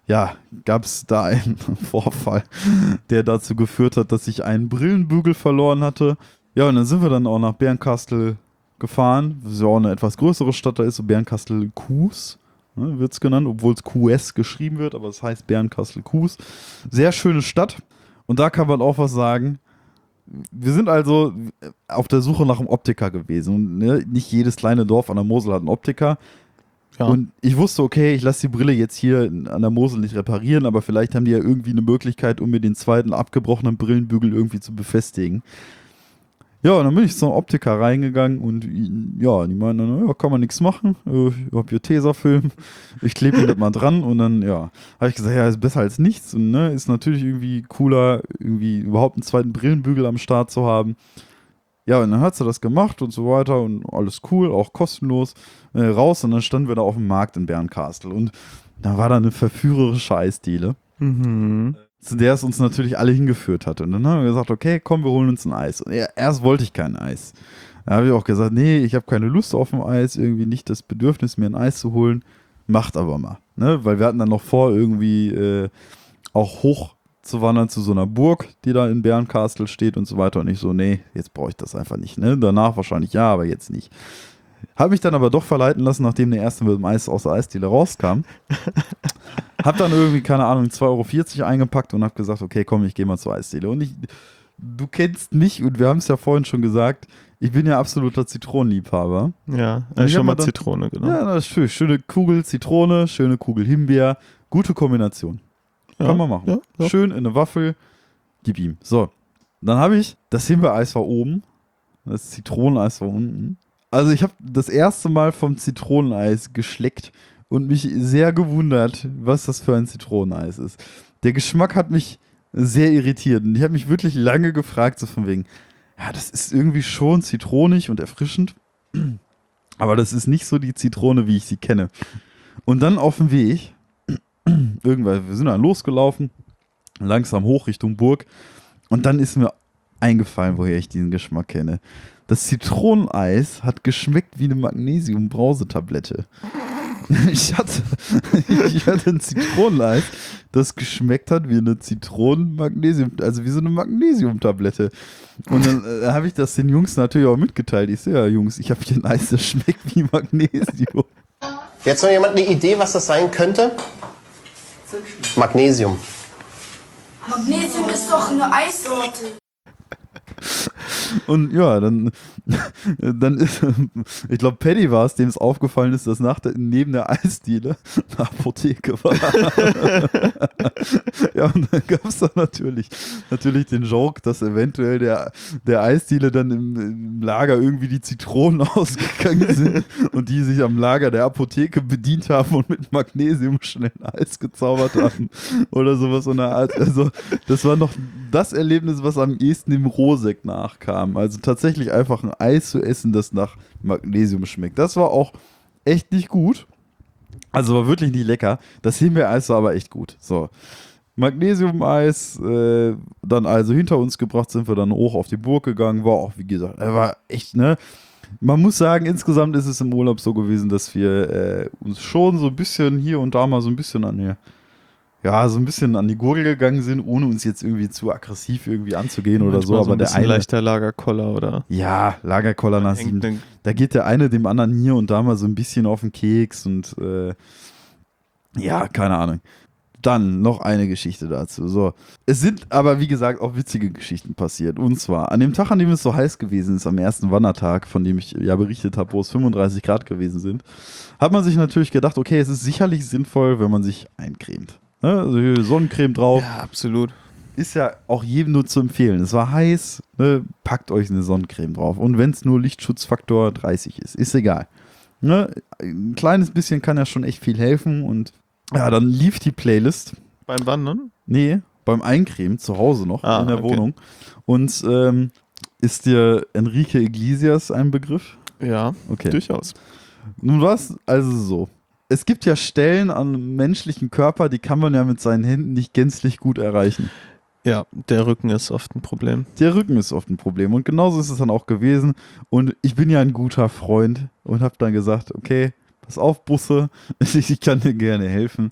gab es da einen Vorfall, der dazu geführt hat, dass ich einen Brillenbügel verloren hatte. Ja, und dann sind wir dann auch nach Bernkastel gefahren, was ja auch eine etwas größere Stadt da ist, so Bernkastel-Kues, ne, wird es genannt, obwohl es QS geschrieben wird, aber es heißt Bernkastel-Kues. Sehr schöne Stadt. Und da kann man auch was sagen. wir sind also auf der Suche nach einem Optiker gewesen. Und, ne, nicht jedes kleine Dorf an der Mosel hat einen Optiker. Ja. Und ich wusste, okay, ich lasse die Brille jetzt hier an der Mosel nicht reparieren, aber vielleicht haben die ja irgendwie eine Möglichkeit, um mir den zweiten abgebrochenen Brillenbügel irgendwie zu befestigen. Ja, und dann bin ich zum Optiker reingegangen und ja, die meinten dann, ja, kann man nichts machen. Ich hab hier Tesafilm, ich klebe ihn das mal dran und dann, ja, habe ich gesagt, ja, ist besser als nichts und ne, ist natürlich irgendwie cooler, irgendwie überhaupt einen zweiten Brillenbügel am Start zu haben. Ja, und dann hat sie das gemacht und so weiter und alles cool, auch kostenlos, raus und dann standen wir da auf dem Markt in Bernkastel und da war da eine verführerische Eisdiele, zu der es uns natürlich alle hingeführt hat. Und dann haben wir gesagt, okay, komm, wir holen uns ein Eis. Und erst wollte ich kein Eis. Da habe ich auch gesagt, nee, ich habe keine Lust auf ein Eis, irgendwie nicht das Bedürfnis, mir ein Eis zu holen. Macht aber mal. Ne? Weil wir hatten dann noch vor, irgendwie auch hoch zu wandern zu so einer Burg, die da in Bernkastel steht und so weiter. Und ich so, nee, jetzt brauche ich das einfach nicht. Ne? Danach wahrscheinlich ja, aber jetzt nicht. Habe mich dann aber doch verleiten lassen, nachdem der erste mit dem Eis aus der Eisdiele rauskam. Hab dann irgendwie, keine Ahnung, 2,40 € eingepackt und hab gesagt, okay, komm, ich gehe mal zur Eisdiele. Und du kennst mich und wir haben es ja vorhin schon gesagt, ich bin ja absoluter Zitronenliebhaber. Ja, ich schon hab mal dann- Zitrone, genau. Ja, das ist schön. Schöne Kugel Zitrone, schöne Kugel Himbeer. Gute Kombination. Ja, Kann man machen. Ja, ja. Schön in eine Waffel, gib ihm. So, dann habe ich, das Himbeereis war oben, das Zitroneneis war unten. Also ich habe das erste Mal vom Zitroneneis geschleckt und mich sehr gewundert, was das für ein Zitroneneis ist. Der Geschmack hat mich sehr irritiert und ich habe mich wirklich lange gefragt, so von wegen, ja, das ist irgendwie schon zitronig und erfrischend, aber das ist nicht so die Zitrone, wie ich sie kenne. Und dann auf dem Weg, irgendwann, wir sind dann losgelaufen, langsam hoch Richtung Burg und dann ist mir eingefallen, woher ich diesen Geschmack kenne. Das Zitroneneis hat geschmeckt wie eine Magnesium-Brausetablette. Ich hatte ein Zitroneneis, das geschmeckt hat wie eine Zitronen-Magnesium, also wie so eine Magnesium-Tablette. Und dann habe ich das den Jungs natürlich auch mitgeteilt. Ich so, ja Jungs, ich habe hier ein Eis, das schmeckt wie Magnesium. Jetzt noch jemand eine Idee, was das sein könnte? Magnesium. Magnesium ist doch eine Eissorte. Und ja, dann ist, ich glaube, Paddy war es, dem es aufgefallen ist, dass neben der Eisdiele eine Apotheke war. Ja, und dann gab es da natürlich den Joke, dass eventuell der Eisdiele dann im Lager irgendwie die Zitronen ausgegangen sind und die sich am Lager der Apotheke bedient haben und mit Magnesium schnell ein Eis gezaubert haben oder sowas in der Art. Also das war noch das Erlebnis, was am ehesten dem Rosek nachkam. Also tatsächlich einfach ein Eis zu essen, das nach Magnesium schmeckt. Das war auch echt nicht gut. Also war wirklich nicht lecker. Das Himbeereis war aber echt gut. So. Magnesium-Eis, dann also hinter uns gebracht, sind wir dann hoch auf die Burg gegangen. War auch, wie gesagt, war echt, ne? Man muss sagen, insgesamt ist es im Urlaub so gewesen, dass wir uns schon so ein bisschen hier und da mal so ein bisschen an die Gurgel gegangen sind, ohne uns jetzt irgendwie zu aggressiv irgendwie anzugehen oder so. Manchmal Aber ein der bisschen eine, leichter Lagerkoller oder ja, Lagerkoller nach hängt 7. Da geht der eine dem anderen hier und da mal so ein bisschen auf den Keks und ja, keine Ahnung. Dann noch eine Geschichte dazu. So. Es sind aber, wie gesagt, auch witzige Geschichten passiert. Und zwar, an dem Tag, an dem es so heiß gewesen ist, am ersten Wandertag, von dem ich ja berichtet habe, wo es 35 Grad gewesen sind, hat man sich natürlich gedacht, okay, es ist sicherlich sinnvoll, wenn man sich eincremt. Ne? Also hier Sonnencreme drauf. Ja, absolut. Ist ja auch jedem nur zu empfehlen. Es war heiß, ne? Packt euch eine Sonnencreme drauf. Und wenn es nur Lichtschutzfaktor 30 ist egal. Ne? Ein kleines bisschen kann ja schon echt viel helfen. Und ja, dann lief die Playlist. Beim Wandern? Nee, beim Eincremen zu Hause noch in der okay. Wohnung. Und ist dir Enrique Iglesias ein Begriff? Ja, Okay. durchaus. Nun war es also so. Es gibt ja Stellen am menschlichen Körper, die kann man ja mit seinen Händen nicht gänzlich gut erreichen. Ja, der Rücken ist oft ein Problem. Der Rücken ist oft ein Problem und genauso ist es dann auch gewesen. Und ich bin ja ein guter Freund und habe dann gesagt, okay, pass auf, Busse, ich kann dir gerne helfen.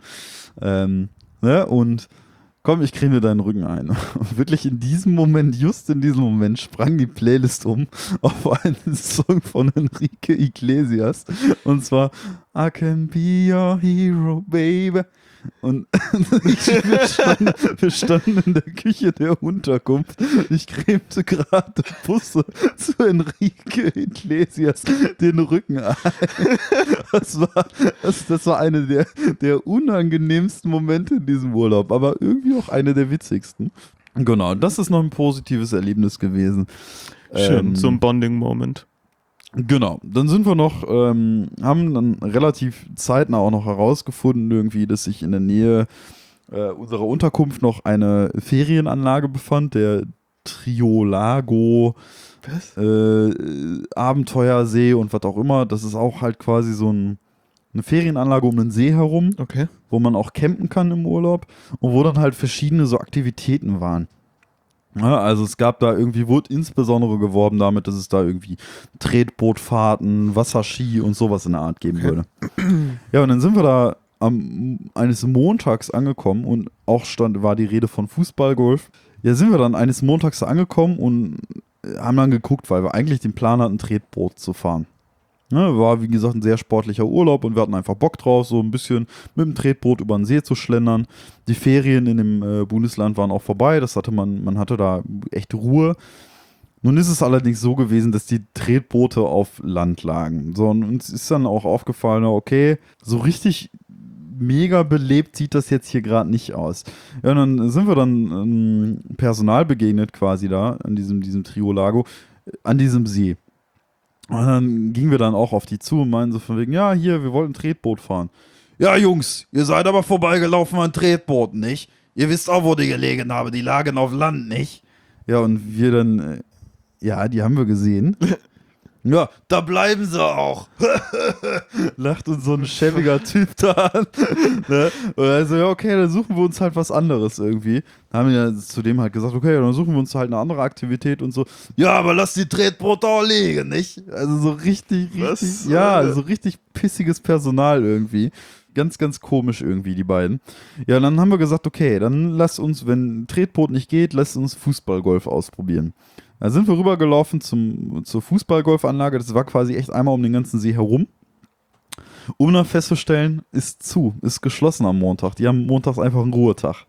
Ne? Und komm, ich creme dir deinen Rücken ein. Und wirklich in diesem Moment, just in diesem Moment, sprang die Playlist um auf einen Song von Enrique Iglesias. Und zwar I can be your hero, baby. Und wir standen in der Küche der Unterkunft. Ich cremte gerade Busse zu Enrique Iglesias den Rücken ein. Das war eine der unangenehmsten Momente in diesem Urlaub, aber irgendwie auch eine der witzigsten. Genau, das ist noch ein positives Erlebnis gewesen. Schön, so ein Bonding-Moment. Genau, dann sind wir noch, haben dann relativ zeitnah auch noch herausgefunden, irgendwie, dass sich in der Nähe unserer Unterkunft noch eine Ferienanlage befand, der Triolago Abenteuersee und was auch immer. Das ist auch halt quasi so eine Ferienanlage um den See herum, Okay. wo man auch campen kann im Urlaub und wo dann halt verschiedene so Aktivitäten waren. Ja, also es gab da irgendwie, wurde insbesondere geworben damit, dass es da irgendwie Tretbootfahrten, Wasserski und sowas in der Art geben würde. Ja, und dann sind wir da eines Montags angekommen und auch war die Rede von Fußballgolf. Ja, sind wir dann eines Montags da angekommen und haben dann geguckt, weil wir eigentlich den Plan hatten, Tretboot zu fahren. Ne, war, wie gesagt, ein sehr sportlicher Urlaub und wir hatten einfach Bock drauf, so ein bisschen mit dem Tretboot über den See zu schlendern. Die Ferien in dem Bundesland waren auch vorbei, man hatte da echt Ruhe. Nun ist es allerdings so gewesen, dass die Tretboote auf Land lagen. So, und uns ist dann auch aufgefallen, okay, so richtig mega belebt sieht das jetzt hier gerade nicht aus. Ja, und dann sind wir dann Personal begegnet quasi da, an diesem Triolago, an diesem See. Und dann gingen wir dann auch auf die zu und meinen so von wegen, ja, hier, wir wollten ein Tretboot fahren. Ja, Jungs, ihr seid aber vorbeigelaufen an Tretbooten, nicht? Ihr wisst auch, wo die gelegen haben, die lagen auf Land, nicht? Ja, und wir dann, ja, die haben wir gesehen. Ja, da bleiben sie auch. Lacht uns so ein schäbiger Typ da an. Ne? Und also, ja, okay, dann suchen wir uns halt was anderes irgendwie. Dann haben wir ja zu dem halt gesagt, okay, dann suchen wir uns halt eine andere Aktivität und so. Ja, aber lass die Tretboote auch liegen, nicht? Also so richtig, ja, so richtig pissiges Personal irgendwie. Ganz, ganz komisch irgendwie, die beiden. Ja, dann haben wir gesagt, okay, dann lass uns, wenn ein Tretboot nicht geht, lass uns Fußballgolf ausprobieren. Da sind wir rübergelaufen zur Fußballgolfanlage. Das war quasi echt einmal um den ganzen See herum. Um dann festzustellen, ist geschlossen am Montag. Die haben montags einfach einen Ruhetag.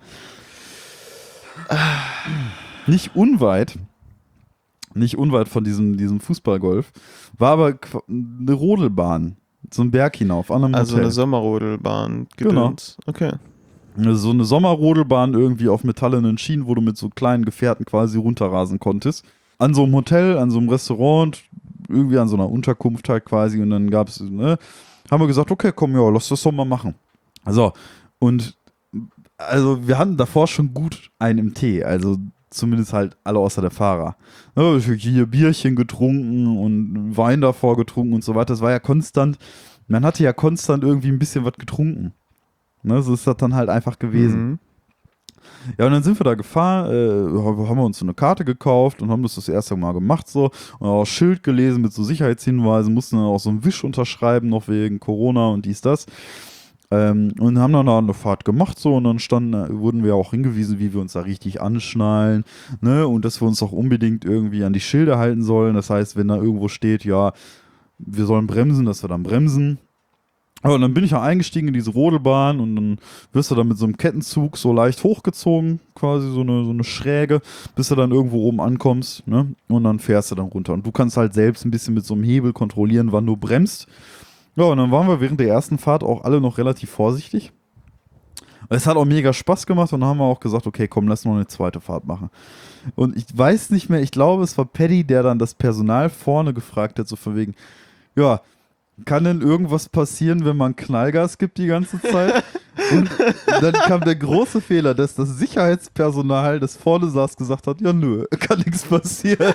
Nicht unweit von diesem Fußballgolf war aber eine Rodelbahn. So ein Berg hinauf, an einem Also Hotel. eine Sommerrodelbahn. Genau. Okay. So eine Sommerrodelbahn irgendwie auf metallenen Schienen, wo du mit so kleinen Gefährten quasi runterrasen konntest. An so einem Hotel, an so einem Restaurant, irgendwie an so einer Unterkunft halt quasi. Und dann gab's, ne, haben wir gesagt, okay, komm, ja, lass das doch mal machen. So, und also wir hatten davor schon gut einen im Tee, also zumindest halt alle außer der Fahrer. Ne, hier Bierchen getrunken und Wein davor getrunken und so weiter. Das war ja konstant, man hatte ja konstant irgendwie ein bisschen was getrunken. Ne, so ist das dann halt einfach gewesen. Mhm. Ja, und dann sind wir da gefahren, haben wir uns so eine Karte gekauft und haben das erste Mal gemacht so. Und auch Schild gelesen mit so Sicherheitshinweisen, mussten dann auch so einen Wisch unterschreiben, noch wegen Corona und dies, das. Und haben dann eine Fahrt gemacht so und dann wurden wir auch hingewiesen, wie wir uns da richtig anschnallen, ne, und dass wir uns auch unbedingt irgendwie an die Schilder halten sollen. Das heißt, wenn da irgendwo steht, ja, wir sollen bremsen, dass wir dann bremsen. Ja, und dann bin ich ja eingestiegen in diese Rodelbahn und dann wirst du dann mit so einem Kettenzug so leicht hochgezogen, quasi so eine Schräge, bis du dann irgendwo oben ankommst, ne? Und dann fährst du dann runter. Und du kannst halt selbst ein bisschen mit so einem Hebel kontrollieren, wann du bremst. Ja, und dann waren wir während der ersten Fahrt auch alle noch relativ vorsichtig. Es hat auch mega Spaß gemacht und dann haben wir auch gesagt, okay, komm, lass noch eine zweite Fahrt machen. Und ich weiß nicht mehr, ich glaube, es war Paddy, der dann das Personal vorne gefragt hat, so von wegen, ja, kann denn irgendwas passieren, wenn man Knallgas gibt die ganze Zeit? Und dann kam der große Fehler, dass das Sicherheitspersonal, das vorne saß, gesagt hat, ja nö, kann nichts passieren.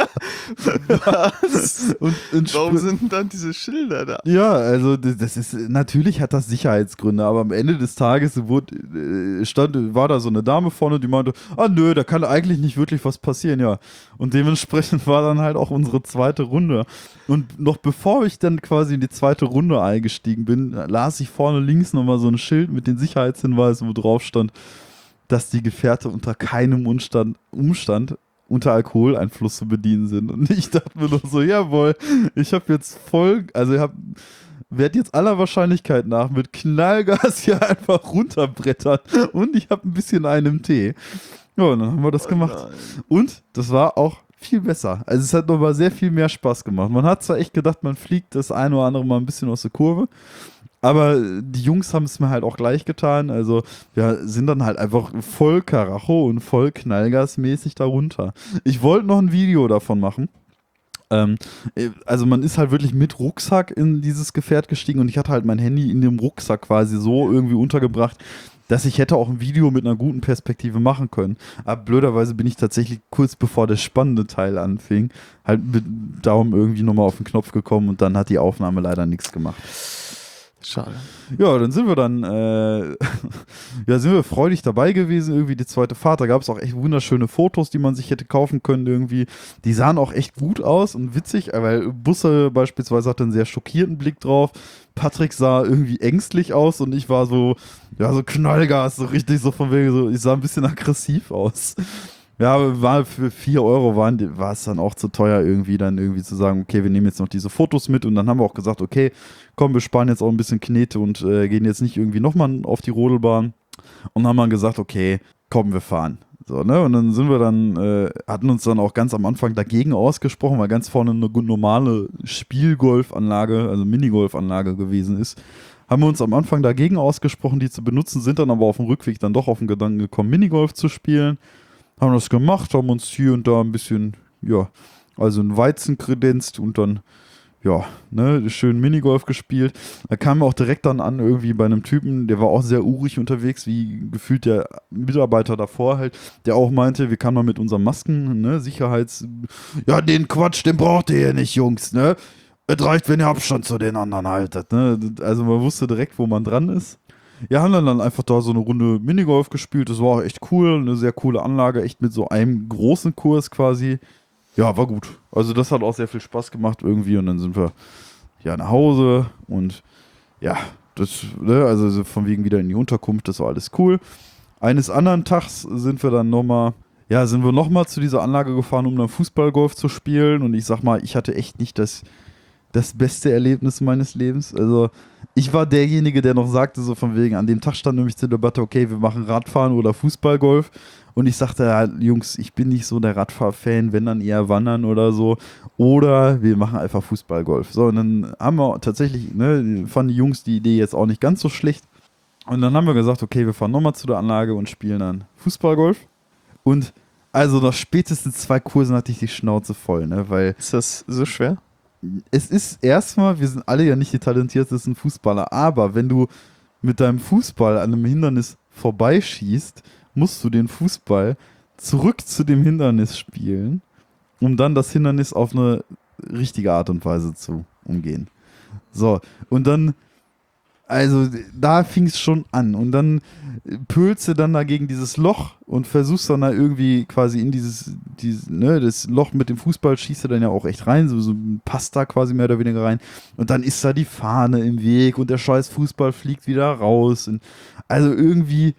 Was? Und Warum sind dann diese Schilder da? ja, also das ist, natürlich hat das Sicherheitsgründe, aber am Ende des Tages war da so eine Dame vorne, die meinte, ah nö, da kann eigentlich nicht wirklich was passieren, ja. Und dementsprechend war dann halt auch unsere zweite Runde. Und noch bevor ich dann quasi in die zweite Runde eingestiegen bin, las ich vorne links nochmal so ein Schild mit den Sicherheitshinweisen, wo drauf stand, dass die Gefährte unter keinem Umstand unter Alkoholeinfluss zu bedienen sind. Und ich dachte mir nur so, jawohl, ich habe jetzt werde jetzt aller Wahrscheinlichkeit nach mit Knallgas hier einfach runterbrettern und ich habe ein bisschen einen im Tee. Ja, und dann haben wir das gemacht. Und das war auch viel besser. Also es hat nochmal sehr viel mehr Spaß gemacht. Man hat zwar echt gedacht, man fliegt das eine oder andere mal ein bisschen aus der Kurve, aber die Jungs haben es mir halt auch gleich getan. Also wir sind dann halt einfach voll Karacho und voll Knallgasmäßig da runter. Ich wollte noch ein Video davon machen. Also man ist halt wirklich mit Rucksack in dieses Gefährt gestiegen und ich hatte halt mein Handy in dem Rucksack quasi so irgendwie untergebracht, dass ich hätte auch ein Video mit einer guten Perspektive machen können. Aber blöderweise bin ich tatsächlich kurz bevor der spannende Teil anfing, halt mit Daumen irgendwie nochmal auf den Knopf gekommen und dann hat die Aufnahme leider nichts gemacht. Schade. Ja, dann sind wir sind wir freudig dabei gewesen, irgendwie die zweite Fahrt. Da gab es auch echt wunderschöne Fotos, die man sich hätte kaufen können irgendwie. Die sahen auch echt gut aus und witzig, weil Busse beispielsweise hatte einen sehr schockierten Blick drauf. Patrick sah irgendwie ängstlich aus und ich war so, ja, so Knallgas, so richtig so von wegen, so, ich sah ein bisschen aggressiv aus. Ja, war für 4 Euro war es dann auch zu teuer dann irgendwie zu sagen, okay, wir nehmen jetzt noch diese Fotos mit und dann haben wir auch gesagt, okay, komm, wir sparen jetzt auch ein bisschen Knete und gehen jetzt nicht irgendwie nochmal auf die Rodelbahn und haben dann gesagt, okay, komm, wir fahren. So, ne? Und dann sind wir hatten uns dann auch ganz am Anfang dagegen ausgesprochen, weil ganz vorne eine normale Spielgolfanlage, also Minigolfanlage gewesen ist. Haben wir uns am Anfang dagegen ausgesprochen, die zu benutzen, sind dann aber auf dem Rückweg dann doch auf den Gedanken gekommen, Minigolf zu spielen. Haben das gemacht, haben uns hier und da ein bisschen, ja, also ein Weizen kredenzt und dann, ja, ne, schön Minigolf gespielt. Da kam wir auch direkt dann an irgendwie bei einem Typen, der war auch sehr urig unterwegs, wie gefühlt der Mitarbeiter davor halt, der auch meinte, wir kamen mal mit unseren Masken, ne, ja, den Quatsch, den braucht ihr ja nicht, Jungs, ne. Es reicht, wenn ihr Abstand zu den anderen haltet, ne. Also man wusste direkt, wo man dran ist. Ja, haben dann einfach da so eine Runde Minigolf gespielt. Das war auch echt cool, eine sehr coole Anlage, echt mit so einem großen Kurs quasi. Ja, war gut. Also das hat auch sehr viel Spaß gemacht irgendwie und dann sind wir ja nach Hause und ja, also von wegen wieder in die Unterkunft, das war alles cool. Eines anderen Tags sind wir nochmal zu dieser Anlage gefahren, um dann Fußballgolf zu spielen und ich sag mal, ich hatte echt nicht das beste Erlebnis meines Lebens. Also ich war derjenige, der noch sagte, so von wegen, an dem Tag stand nämlich zur Debatte, okay, wir machen Radfahren oder Fußballgolf. Und ich sagte, ja, Jungs, ich bin nicht so der Radfahrfan, wenn dann eher Wandern oder so. Oder wir machen einfach Fußballgolf. So, und dann haben wir tatsächlich, fanden die Jungs die Idee jetzt auch nicht ganz so schlecht. Und dann haben wir gesagt, okay, wir fahren nochmal zu der Anlage und spielen dann Fußballgolf. Und also nach spätestens 2 Kursen hatte ich die Schnauze voll, ne, weil... Ist das so schwer? Es ist erstmal, wir sind alle ja nicht die talentiertesten Fußballer, aber wenn du mit deinem Fußball an einem Hindernis vorbeischießt, musst du den Fußball zurück zu dem Hindernis spielen, um dann das Hindernis auf eine richtige Art und Weise zu umgehen. So, und dann, also da fing es schon an und dann pölst du dann da gegen dieses Loch und versuchst dann da irgendwie quasi in das Loch mit dem Fußball schießt du dann ja auch echt rein, so passt da quasi mehr oder weniger rein und dann ist da die Fahne im Weg und der scheiß Fußball fliegt wieder raus und also irgendwie,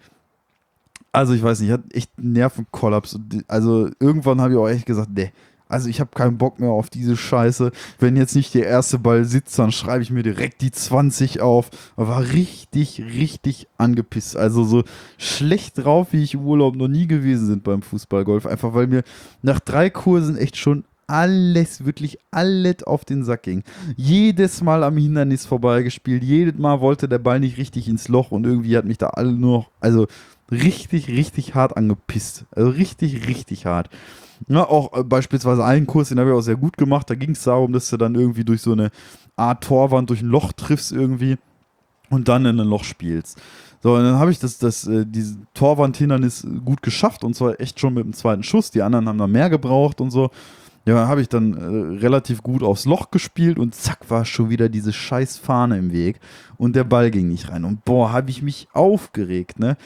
also ich weiß nicht, ich hatte echt einen Nervenkollaps und also irgendwann habe ich auch echt gesagt, nee, also ich habe keinen Bock mehr auf diese Scheiße. Wenn jetzt nicht der erste Ball sitzt, dann schreibe ich mir direkt die 20 auf. Aber war richtig, richtig angepisst. Also so schlecht drauf, wie ich im Urlaub noch nie gewesen bin beim Fußballgolf. Einfach weil mir nach 3 Kursen echt schon wirklich alles auf den Sack ging. Jedes Mal am Hindernis vorbeigespielt. Jedes Mal wollte der Ball nicht richtig ins Loch und irgendwie hat mich da alle nur noch, also richtig, richtig hart angepisst. Also richtig, richtig hart. Ja, auch beispielsweise einen Kurs, den habe ich auch sehr gut gemacht. Da ging es darum, dass du dann irgendwie durch so eine Art Torwand durch ein Loch triffst irgendwie und dann in ein Loch spielst. So, und dann habe ich diese Torwandhindernis gut geschafft und zwar echt schon mit dem 2. Schuss. Die anderen haben da mehr gebraucht und so. Ja, dann habe ich dann relativ gut aufs Loch gespielt und zack, war schon wieder diese scheiß Fahne im Weg und der Ball ging nicht rein. Und boah, habe ich mich aufgeregt, ne?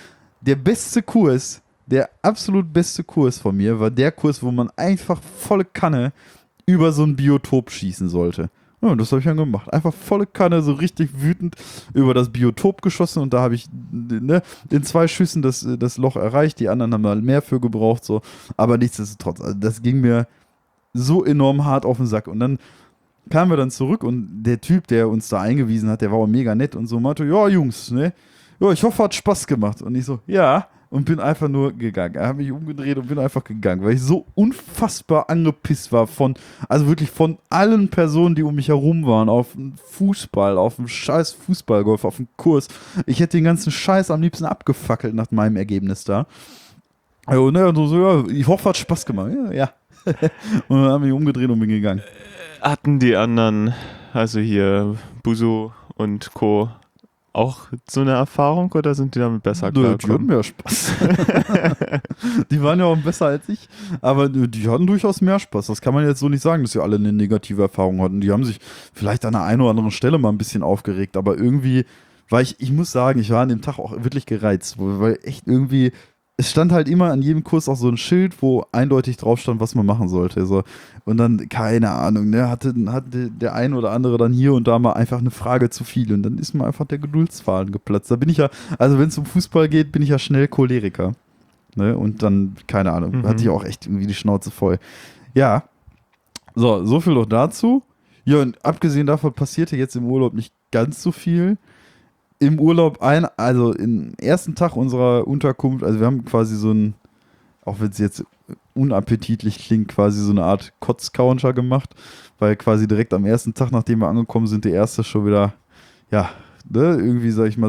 Der absolut beste Kurs von mir war der Kurs, wo man einfach volle Kanne über so ein Biotop schießen sollte. Ja, das habe ich dann gemacht. Einfach volle Kanne, so richtig wütend über das Biotop geschossen und da habe ich in 2 Schüssen das Loch erreicht. Die anderen haben da mehr für gebraucht, so. Aber nichtsdestotrotz, also das ging mir so enorm hart auf den Sack. Und dann kamen wir dann zurück und der Typ, der uns da eingewiesen hat, der war auch mega nett und so, meinte, ja, Jungs, ne? Ja, ich hoffe, hat Spaß gemacht. Und ich so, ja, und bin einfach nur gegangen. Er hat mich umgedreht und bin einfach gegangen, weil ich so unfassbar angepisst war also wirklich von allen Personen, die um mich herum waren, auf den Fußball, auf den scheiß Fußballgolf, auf den Kurs. Ich hätte den ganzen Scheiß am liebsten abgefackelt nach meinem Ergebnis da. Und er so, ja, ich hoffe, hat Spaß gemacht. Ja. Und dann habe ich umgedreht und bin gegangen. Hatten die anderen, also hier Busu und Co., auch so eine Erfahrung oder sind die damit besser Die hatten klargekommen? mehr Spaß. Die waren ja auch besser als ich, aber die hatten durchaus mehr Spaß. Das kann man jetzt so nicht sagen, dass sie alle eine negative Erfahrung hatten. Die haben sich vielleicht an der einen oder anderen Stelle mal ein bisschen aufgeregt, aber irgendwie war ich muss sagen, ich war an dem Tag auch wirklich gereizt, weil echt irgendwie, es stand halt immer an jedem Kurs auch so ein Schild, wo eindeutig drauf stand, was man machen sollte. So. Und dann, keine Ahnung, ne, hatte der ein oder andere dann hier und da mal einfach eine Frage zu viel und dann ist mir einfach der Geduldsfaden geplatzt. Da bin ich ja, also wenn es um Fußball geht, bin ich ja schnell Choleriker. Ne? Und dann, keine Ahnung, hatte ich auch echt irgendwie die Schnauze voll. Ja, so viel noch dazu. Ja, und abgesehen davon passierte jetzt im Urlaub nicht ganz so viel. Im Urlaub also im ersten Tag unserer Unterkunft, also wir haben quasi so ein, auch wenn es jetzt unappetitlich klingt, quasi so eine Art Kotz-Counter gemacht, weil quasi direkt am ersten Tag, nachdem wir angekommen sind, der erste schon wieder, ja, ne, irgendwie, sag ich mal,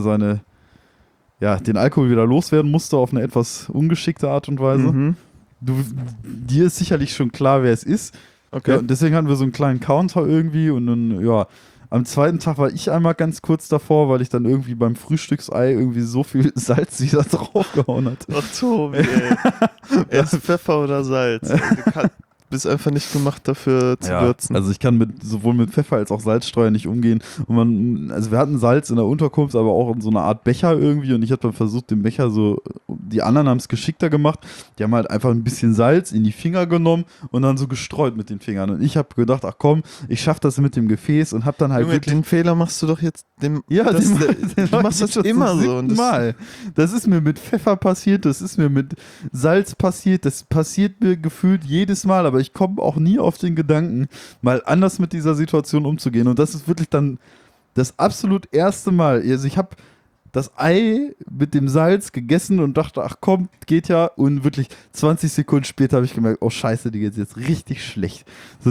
den Alkohol wieder loswerden musste auf eine etwas ungeschickte Art und Weise. Mhm. Dir ist sicherlich schon klar, wer es ist. Okay. Ja, und deswegen hatten wir so einen kleinen Counter irgendwie und dann, ja, am zweiten Tag war ich einmal ganz kurz davor, weil ich dann irgendwie beim Frühstücksei irgendwie so viel Salz wieder draufgehauen hatte. Oh, Tobi, ey. Erst Pfeffer oder Salz. Du bist einfach nicht gemacht dafür zu würzen. Also ich kann sowohl mit Pfeffer als auch Salzstreuer nicht umgehen. Und also wir hatten Salz in der Unterkunft, aber auch in so einer Art Becher irgendwie und ich habe dann versucht, den Becher so, die anderen haben es geschickter gemacht, die haben halt einfach ein bisschen Salz in die Finger genommen und dann so gestreut mit den Fingern. Und ich habe gedacht, ach komm, ich schaff das mit dem Gefäß und habe dann halt Junge, wirklich... den Fehler machst du doch jetzt Den du machst das immer so. Und Mal. Das ist mir mit Pfeffer passiert, das ist mir mit Salz passiert, das passiert mir gefühlt jedes Mal, aber ich komme auch nie auf den Gedanken, mal anders mit dieser Situation umzugehen. Und das ist wirklich dann das absolut erste Mal. Also ich habe das Ei mit dem Salz gegessen und dachte, ach komm, geht ja. Und wirklich 20 Sekunden später habe ich gemerkt, oh scheiße, die geht jetzt richtig schlecht. So,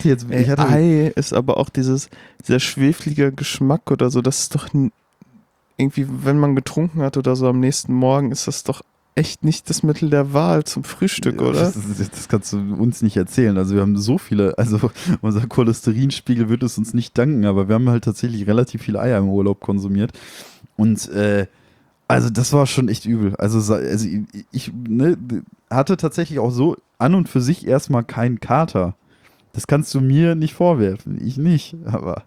Ei ist aber auch dieser schweflige Geschmack oder so, das ist doch irgendwie, wenn man getrunken hat oder so am nächsten Morgen, ist das doch echt nicht das Mittel der Wahl zum Frühstück, oder? Das kannst du uns nicht erzählen. Also wir haben so viele, also unser Cholesterinspiegel wird es uns nicht danken, aber wir haben halt tatsächlich relativ viele Eier im Urlaub konsumiert. Und also das war schon echt übel. Also ich hatte tatsächlich auch so an und für sich erstmal keinen Kater. Das kannst du mir nicht vorwerfen. Ich nicht. Aber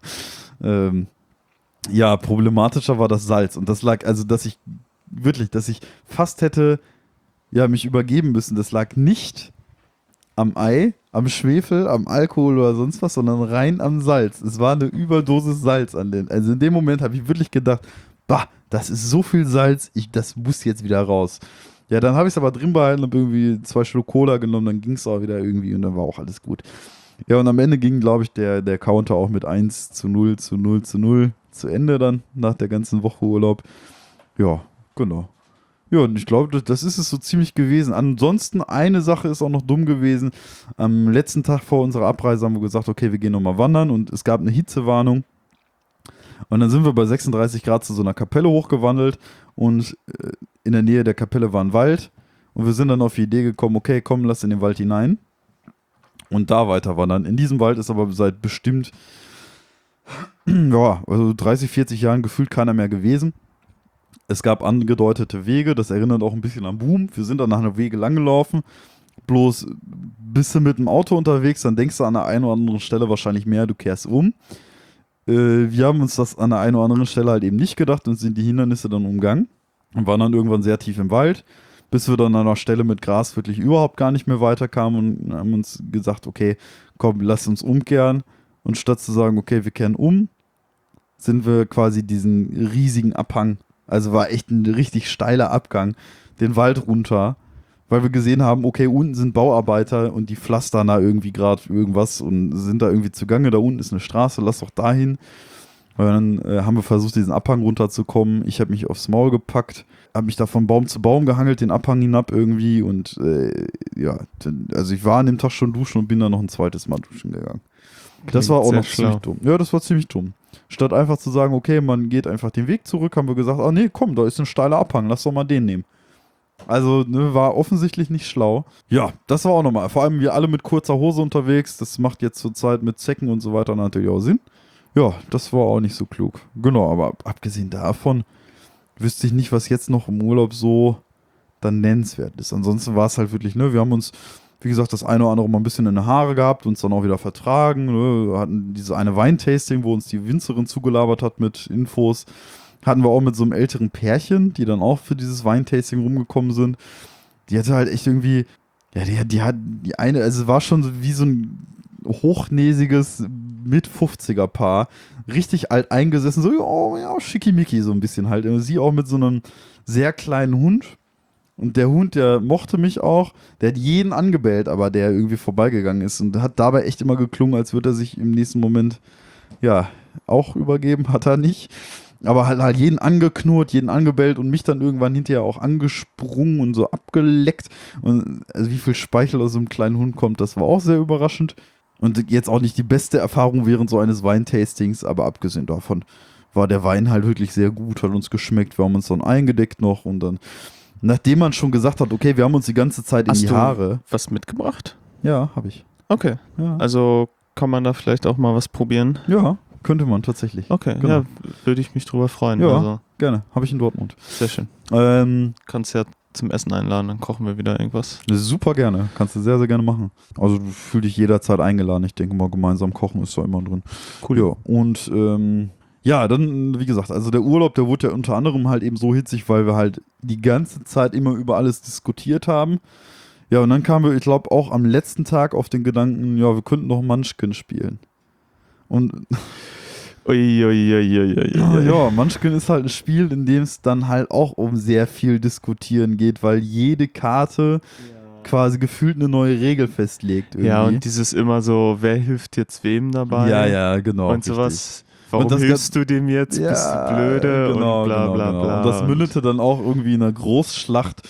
ja, problematischer war das Salz. Und das lag, also dass ich fast hätte mich übergeben müssen. Das lag nicht am Ei, am Schwefel, am Alkohol oder sonst was, sondern rein am Salz. Es war eine Überdosis Salz also in dem Moment habe ich wirklich gedacht, bah, das ist so viel Salz, das muss jetzt wieder raus. Ja, dann habe ich es aber drin behalten, habe irgendwie 2 Schluck Cola genommen, dann ging es auch wieder irgendwie und dann war auch alles gut. Ja, und am Ende ging, glaube ich, der Counter auch mit 1:0 zu 0:0 zu Ende dann, nach der ganzen Woche Urlaub. Ja, genau. Ja, und ich glaube, das ist es so ziemlich gewesen. Ansonsten, eine Sache ist auch noch dumm gewesen. Am letzten Tag vor unserer Abreise haben wir gesagt, okay, wir gehen nochmal wandern und es gab eine Hitzewarnung. Und dann sind wir bei 36 Grad zu so einer Kapelle hochgewandelt und in der Nähe der Kapelle war ein Wald und wir sind dann auf die Idee gekommen, okay, komm, lass in den Wald hinein und da weiter wandern. In diesem Wald ist aber seit bestimmt, ja, also 30, 40 Jahren gefühlt keiner mehr gewesen. Es gab angedeutete Wege, das erinnert auch ein bisschen an Boom. Wir sind dann nach einer Wege langgelaufen, bloß bist du mit dem Auto unterwegs, dann denkst du an der einen oder anderen Stelle wahrscheinlich mehr, du kehrst um. Wir haben uns das an der einen oder anderen Stelle halt eben nicht gedacht und sind die Hindernisse dann umgangen und waren dann irgendwann sehr tief im Wald, bis wir dann an einer Stelle mit Gras wirklich überhaupt gar nicht mehr weiterkamen und haben uns gesagt, okay, komm, lass uns umkehren. Und statt zu sagen, okay, wir kehren um, sind wir quasi diesen riesigen Abhang, also war echt ein richtig steiler Abgang, den Wald runter, weil wir gesehen haben, okay, unten sind Bauarbeiter und die pflastern da irgendwie gerade irgendwas und sind da irgendwie zugange. Da unten ist eine Straße, lass doch dahin. Und dann haben wir versucht, diesen Abhang runterzukommen. Ich habe mich aufs Maul gepackt, habe mich da von Baum zu Baum gehangelt, den Abhang hinab irgendwie und also ich war an dem Tag schon duschen und bin dann noch ein zweites Mal duschen gegangen. Das war auch sehr noch ziemlich dumm. Ja, das war ziemlich dumm. Statt einfach zu sagen, okay, man geht einfach den Weg zurück, haben wir gesagt, ah nee, komm, da ist ein steiler Abhang, lass doch mal den nehmen. Also, ne, war offensichtlich nicht schlau. Ja, das war auch nochmal. Vor allem wir alle mit kurzer Hose unterwegs. Das macht jetzt zur Zeit mit Zecken und so weiter natürlich auch Sinn. Ja, das war auch nicht so klug. Genau, aber abgesehen davon wüsste ich nicht, was jetzt noch im Urlaub so dann nennenswert ist. Ansonsten war es halt wirklich, ne, wir haben uns, wie gesagt, das eine oder andere mal ein bisschen in die Haare gehabt, uns dann auch wieder vertragen. Ne, wir hatten diese eine Weintasting, wo uns die Winzerin zugelabert hat mit Infos. Hatten wir auch mit so einem älteren Pärchen, die dann auch für dieses Weintasting rumgekommen sind. Die hatte halt echt irgendwie, ja, die hat die eine, also war schon so wie so ein hochnäsiges Mit-50er-Paar, richtig alt eingesessen, so, oh, ja, schickimicki so ein bisschen halt. Sie auch mit so einem sehr kleinen Hund. Und der Hund, der mochte mich auch, der hat jeden angebellt, aber der irgendwie vorbeigegangen ist und hat dabei echt immer geklungen, als würde er sich im nächsten Moment, ja, auch übergeben, hat er nicht. Aber halt jeden angeknurrt, jeden angebellt und mich dann irgendwann hinterher auch angesprungen und so abgeleckt. Und also wie viel Speichel aus so einem kleinen Hund kommt, das war auch sehr überraschend. Und jetzt auch nicht die beste Erfahrung während so eines Weintastings, aber abgesehen davon war der Wein halt wirklich sehr gut, hat uns geschmeckt. Wir haben uns dann eingedeckt noch und dann, nachdem man schon gesagt hat, okay, wir haben uns die ganze Zeit in die Haare. Was mitgebracht? Ja, habe ich. Okay. Ja. Also kann man da vielleicht auch mal was probieren? Ja, könnte man tatsächlich. Okay, Genau. ja, würde ich mich drüber freuen. Ja, Also, gerne. Habe ich in Dortmund. sehr schön. Kannst ja zum Essen einladen, dann kochen wir wieder irgendwas. Super gerne. Kannst du sehr, sehr gerne machen. Also du fühl dich jederzeit eingeladen. Ich denke mal, gemeinsam kochen ist da immer drin. Cool. Ja, und ja, dann, wie gesagt, also der Urlaub, der wurde ja unter anderem halt eben so hitzig, weil wir halt die ganze Zeit immer über alles diskutiert haben. Ja, und dann kamen wir, ich glaube, auch am letzten Tag auf den Gedanken, ja, wir könnten noch Munchkin spielen. Und ja, Munchkin ist halt ein Spiel, in dem es dann halt auch um sehr viel Diskutieren geht, weil jede Karte quasi gefühlt eine neue Regel festlegt. Irgendwie. Ja, und dieses immer so, wer hilft jetzt wem dabei? Ja, genau. Und richtig. sowas. Warum Und das hilfst du dem jetzt? Ja, Bist du blöde? genau, und bla genau, bla genau. bla. Und das mündete dann auch irgendwie in einer Großschlacht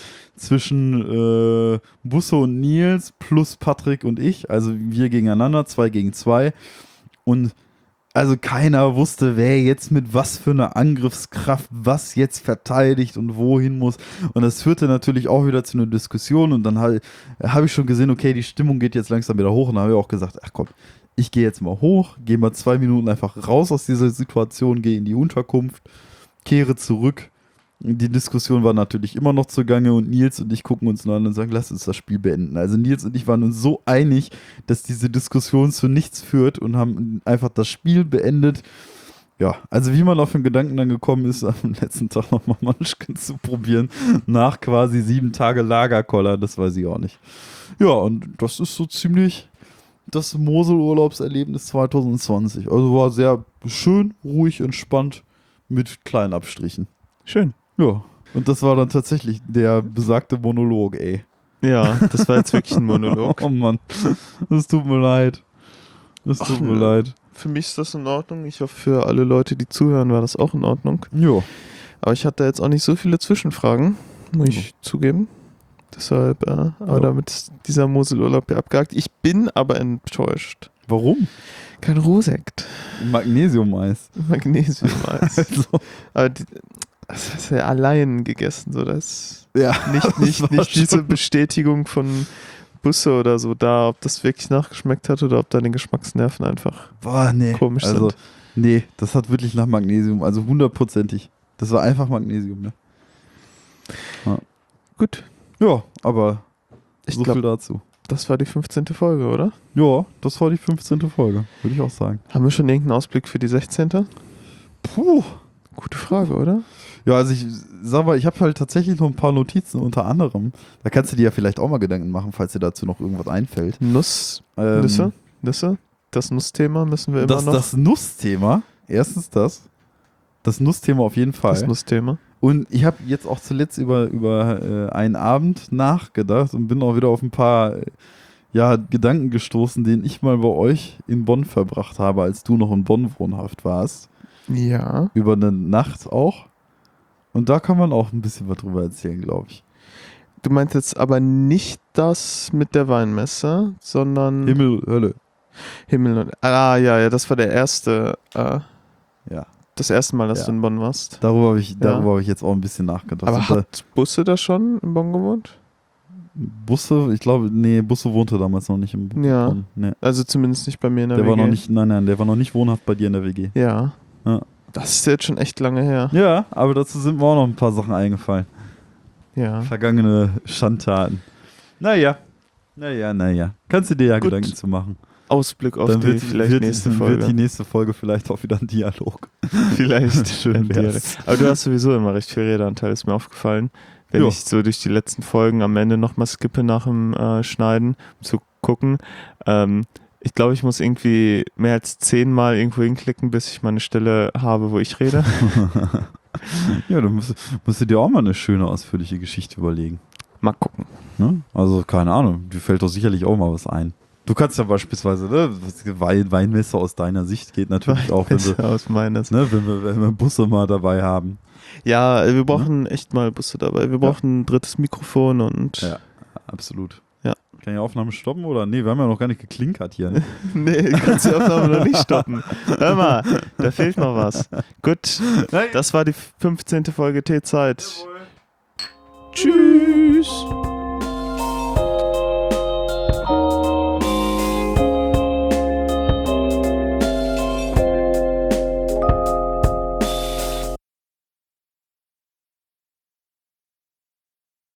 zwischen Busso und Nils plus Patrick und ich. Also wir gegeneinander, 2 gegen 2. Und also keiner wusste, wer jetzt mit was für einer Angriffskraft was jetzt verteidigt und wohin muss. Und das führte natürlich auch wieder zu einer Diskussion. Und dann habe ich schon gesehen, okay, die Stimmung geht jetzt langsam wieder hoch. Und dann habe ich auch gesagt, ach komm, ich gehe jetzt mal hoch, gehe mal 2 Minuten einfach raus aus dieser Situation, gehe in die Unterkunft, kehre zurück. Die Diskussion war natürlich immer noch zugange und Nils und ich gucken uns nur an und sagen, lass uns das Spiel beenden. Also Nils und ich waren uns so einig, dass diese Diskussion zu nichts führt und haben einfach das Spiel beendet. Ja, also wie man auf den Gedanken dann gekommen ist, am letzten Tag nochmal Munchkin zu probieren, nach quasi 7 Tage Lagerkoller, das weiß ich auch nicht. Ja, und das ist so ziemlich das Mosel-Urlaubserlebnis 2020. Also war sehr schön, ruhig, entspannt, mit kleinen Abstrichen. Schön. Ja, und das war dann tatsächlich der besagte Monolog, ey. Ja, das war jetzt wirklich ein Monolog. Oh Mann, das tut mir leid. Das tut mir leid. Für mich ist das in Ordnung. Ich hoffe, für alle Leute, die zuhören, war das auch in Ordnung. Jo. Aber ich hatte jetzt auch nicht so viele Zwischenfragen, muss ich zugeben. Deshalb, aber damit ist dieser Moselurlaub ja abgehakt. Ich bin aber enttäuscht. Warum? Kein Rohsekt. Magnesium-Eis. Magnesium-Eis. Also, Aber das hast du ja allein gegessen, so das ja, nicht diese Bestätigung von Busse oder so da, ob das wirklich nachgeschmeckt hat oder ob deine Geschmacksnerven einfach nee. komisch Also, sind. nee, das hat wirklich nach Magnesium, also 100%ig. Das war einfach Magnesium, ne? Ja. Gut. Ja, aber Ich so glaube, viel dazu. das war die 15. Folge, oder? Ja, das war die 15. Folge, würde ich auch sagen. Haben wir schon irgendeinen Ausblick für die 16.? Puh. Gute Frage, oder? Ja, also ich sag mal, ich habe halt tatsächlich noch ein paar Notizen, unter anderem. Da kannst du dir ja vielleicht auch mal Gedanken machen, falls dir dazu noch irgendwas einfällt. Nüsse? Das Nussthema müssen wir immer noch. Das Nussthema, erstens das. Das Nussthema auf jeden Fall. Das Nussthema. Und ich habe jetzt auch zuletzt über einen Abend nachgedacht und bin auch wieder auf ein paar Gedanken gestoßen, den ich mal bei euch in Bonn verbracht habe, als du noch in Bonn wohnhaft warst. Ja. Über eine Nacht auch. Und da kann man auch ein bisschen was drüber erzählen, glaube ich. Du meinst jetzt aber nicht das mit der Weinmesse, sondern Himmel, Hölle. Himmel und... ja, das war der erste... Ja. Das erste Mal, dass Ja. du in Bonn warst. Darüber habe ich jetzt auch ein bisschen nachgedacht. Aber Und da- hat Busse da schon in Bonn gewohnt? Busse, ich glaube, Busse wohnte damals noch nicht im Ja. Bonn. Nee. Also zumindest nicht bei mir in der Der war WG. noch nicht, nein, der war noch nicht wohnhaft bei dir in der WG. Ja. Ja. Das ist jetzt schon echt lange her. Ja, aber dazu sind mir auch noch ein paar Sachen eingefallen. Ja. Vergangene Schandtaten. Naja. Kannst du dir ja Gut. Gedanken zu machen. Ausblick auf Dann die wird, vielleicht wird, nächste wird Folge. die nächste Folge vielleicht auch wieder ein Dialog. Vielleicht. Schön wär's. Aber du hast sowieso immer recht viel Redeanteil, ist mir aufgefallen. Wenn Ja. ich so durch die letzten Folgen am Ende nochmal skippe nach dem Schneiden, um zu gucken. Ich glaube, ich muss irgendwie mehr als 10-mal irgendwo hinklicken, bis ich mal eine Stelle habe, wo ich rede. Ja, dann musst du dir auch mal eine schöne, ausführliche Geschichte überlegen. Mal gucken. Ne? Also, keine Ahnung, dir fällt doch sicherlich auch mal was ein. Du kannst ja beispielsweise, ne, Weinmesser aus deiner Sicht geht natürlich auch, wenn wir, aus meiner Sicht. ne, wenn wir Busse mal dabei haben. Ja, wir brauchen echt mal Busse dabei. Wir brauchen ein drittes Mikrofon und... Ja, absolut. Ja. Kann ich die Aufnahme stoppen oder? Nee, wir haben ja noch gar nicht geklinkert hier. Ne? Nee, kannst die Aufnahme noch nicht stoppen. Hör mal, da fehlt noch was. Gut, das war die 15. Folge T-Zeit. Tschüss.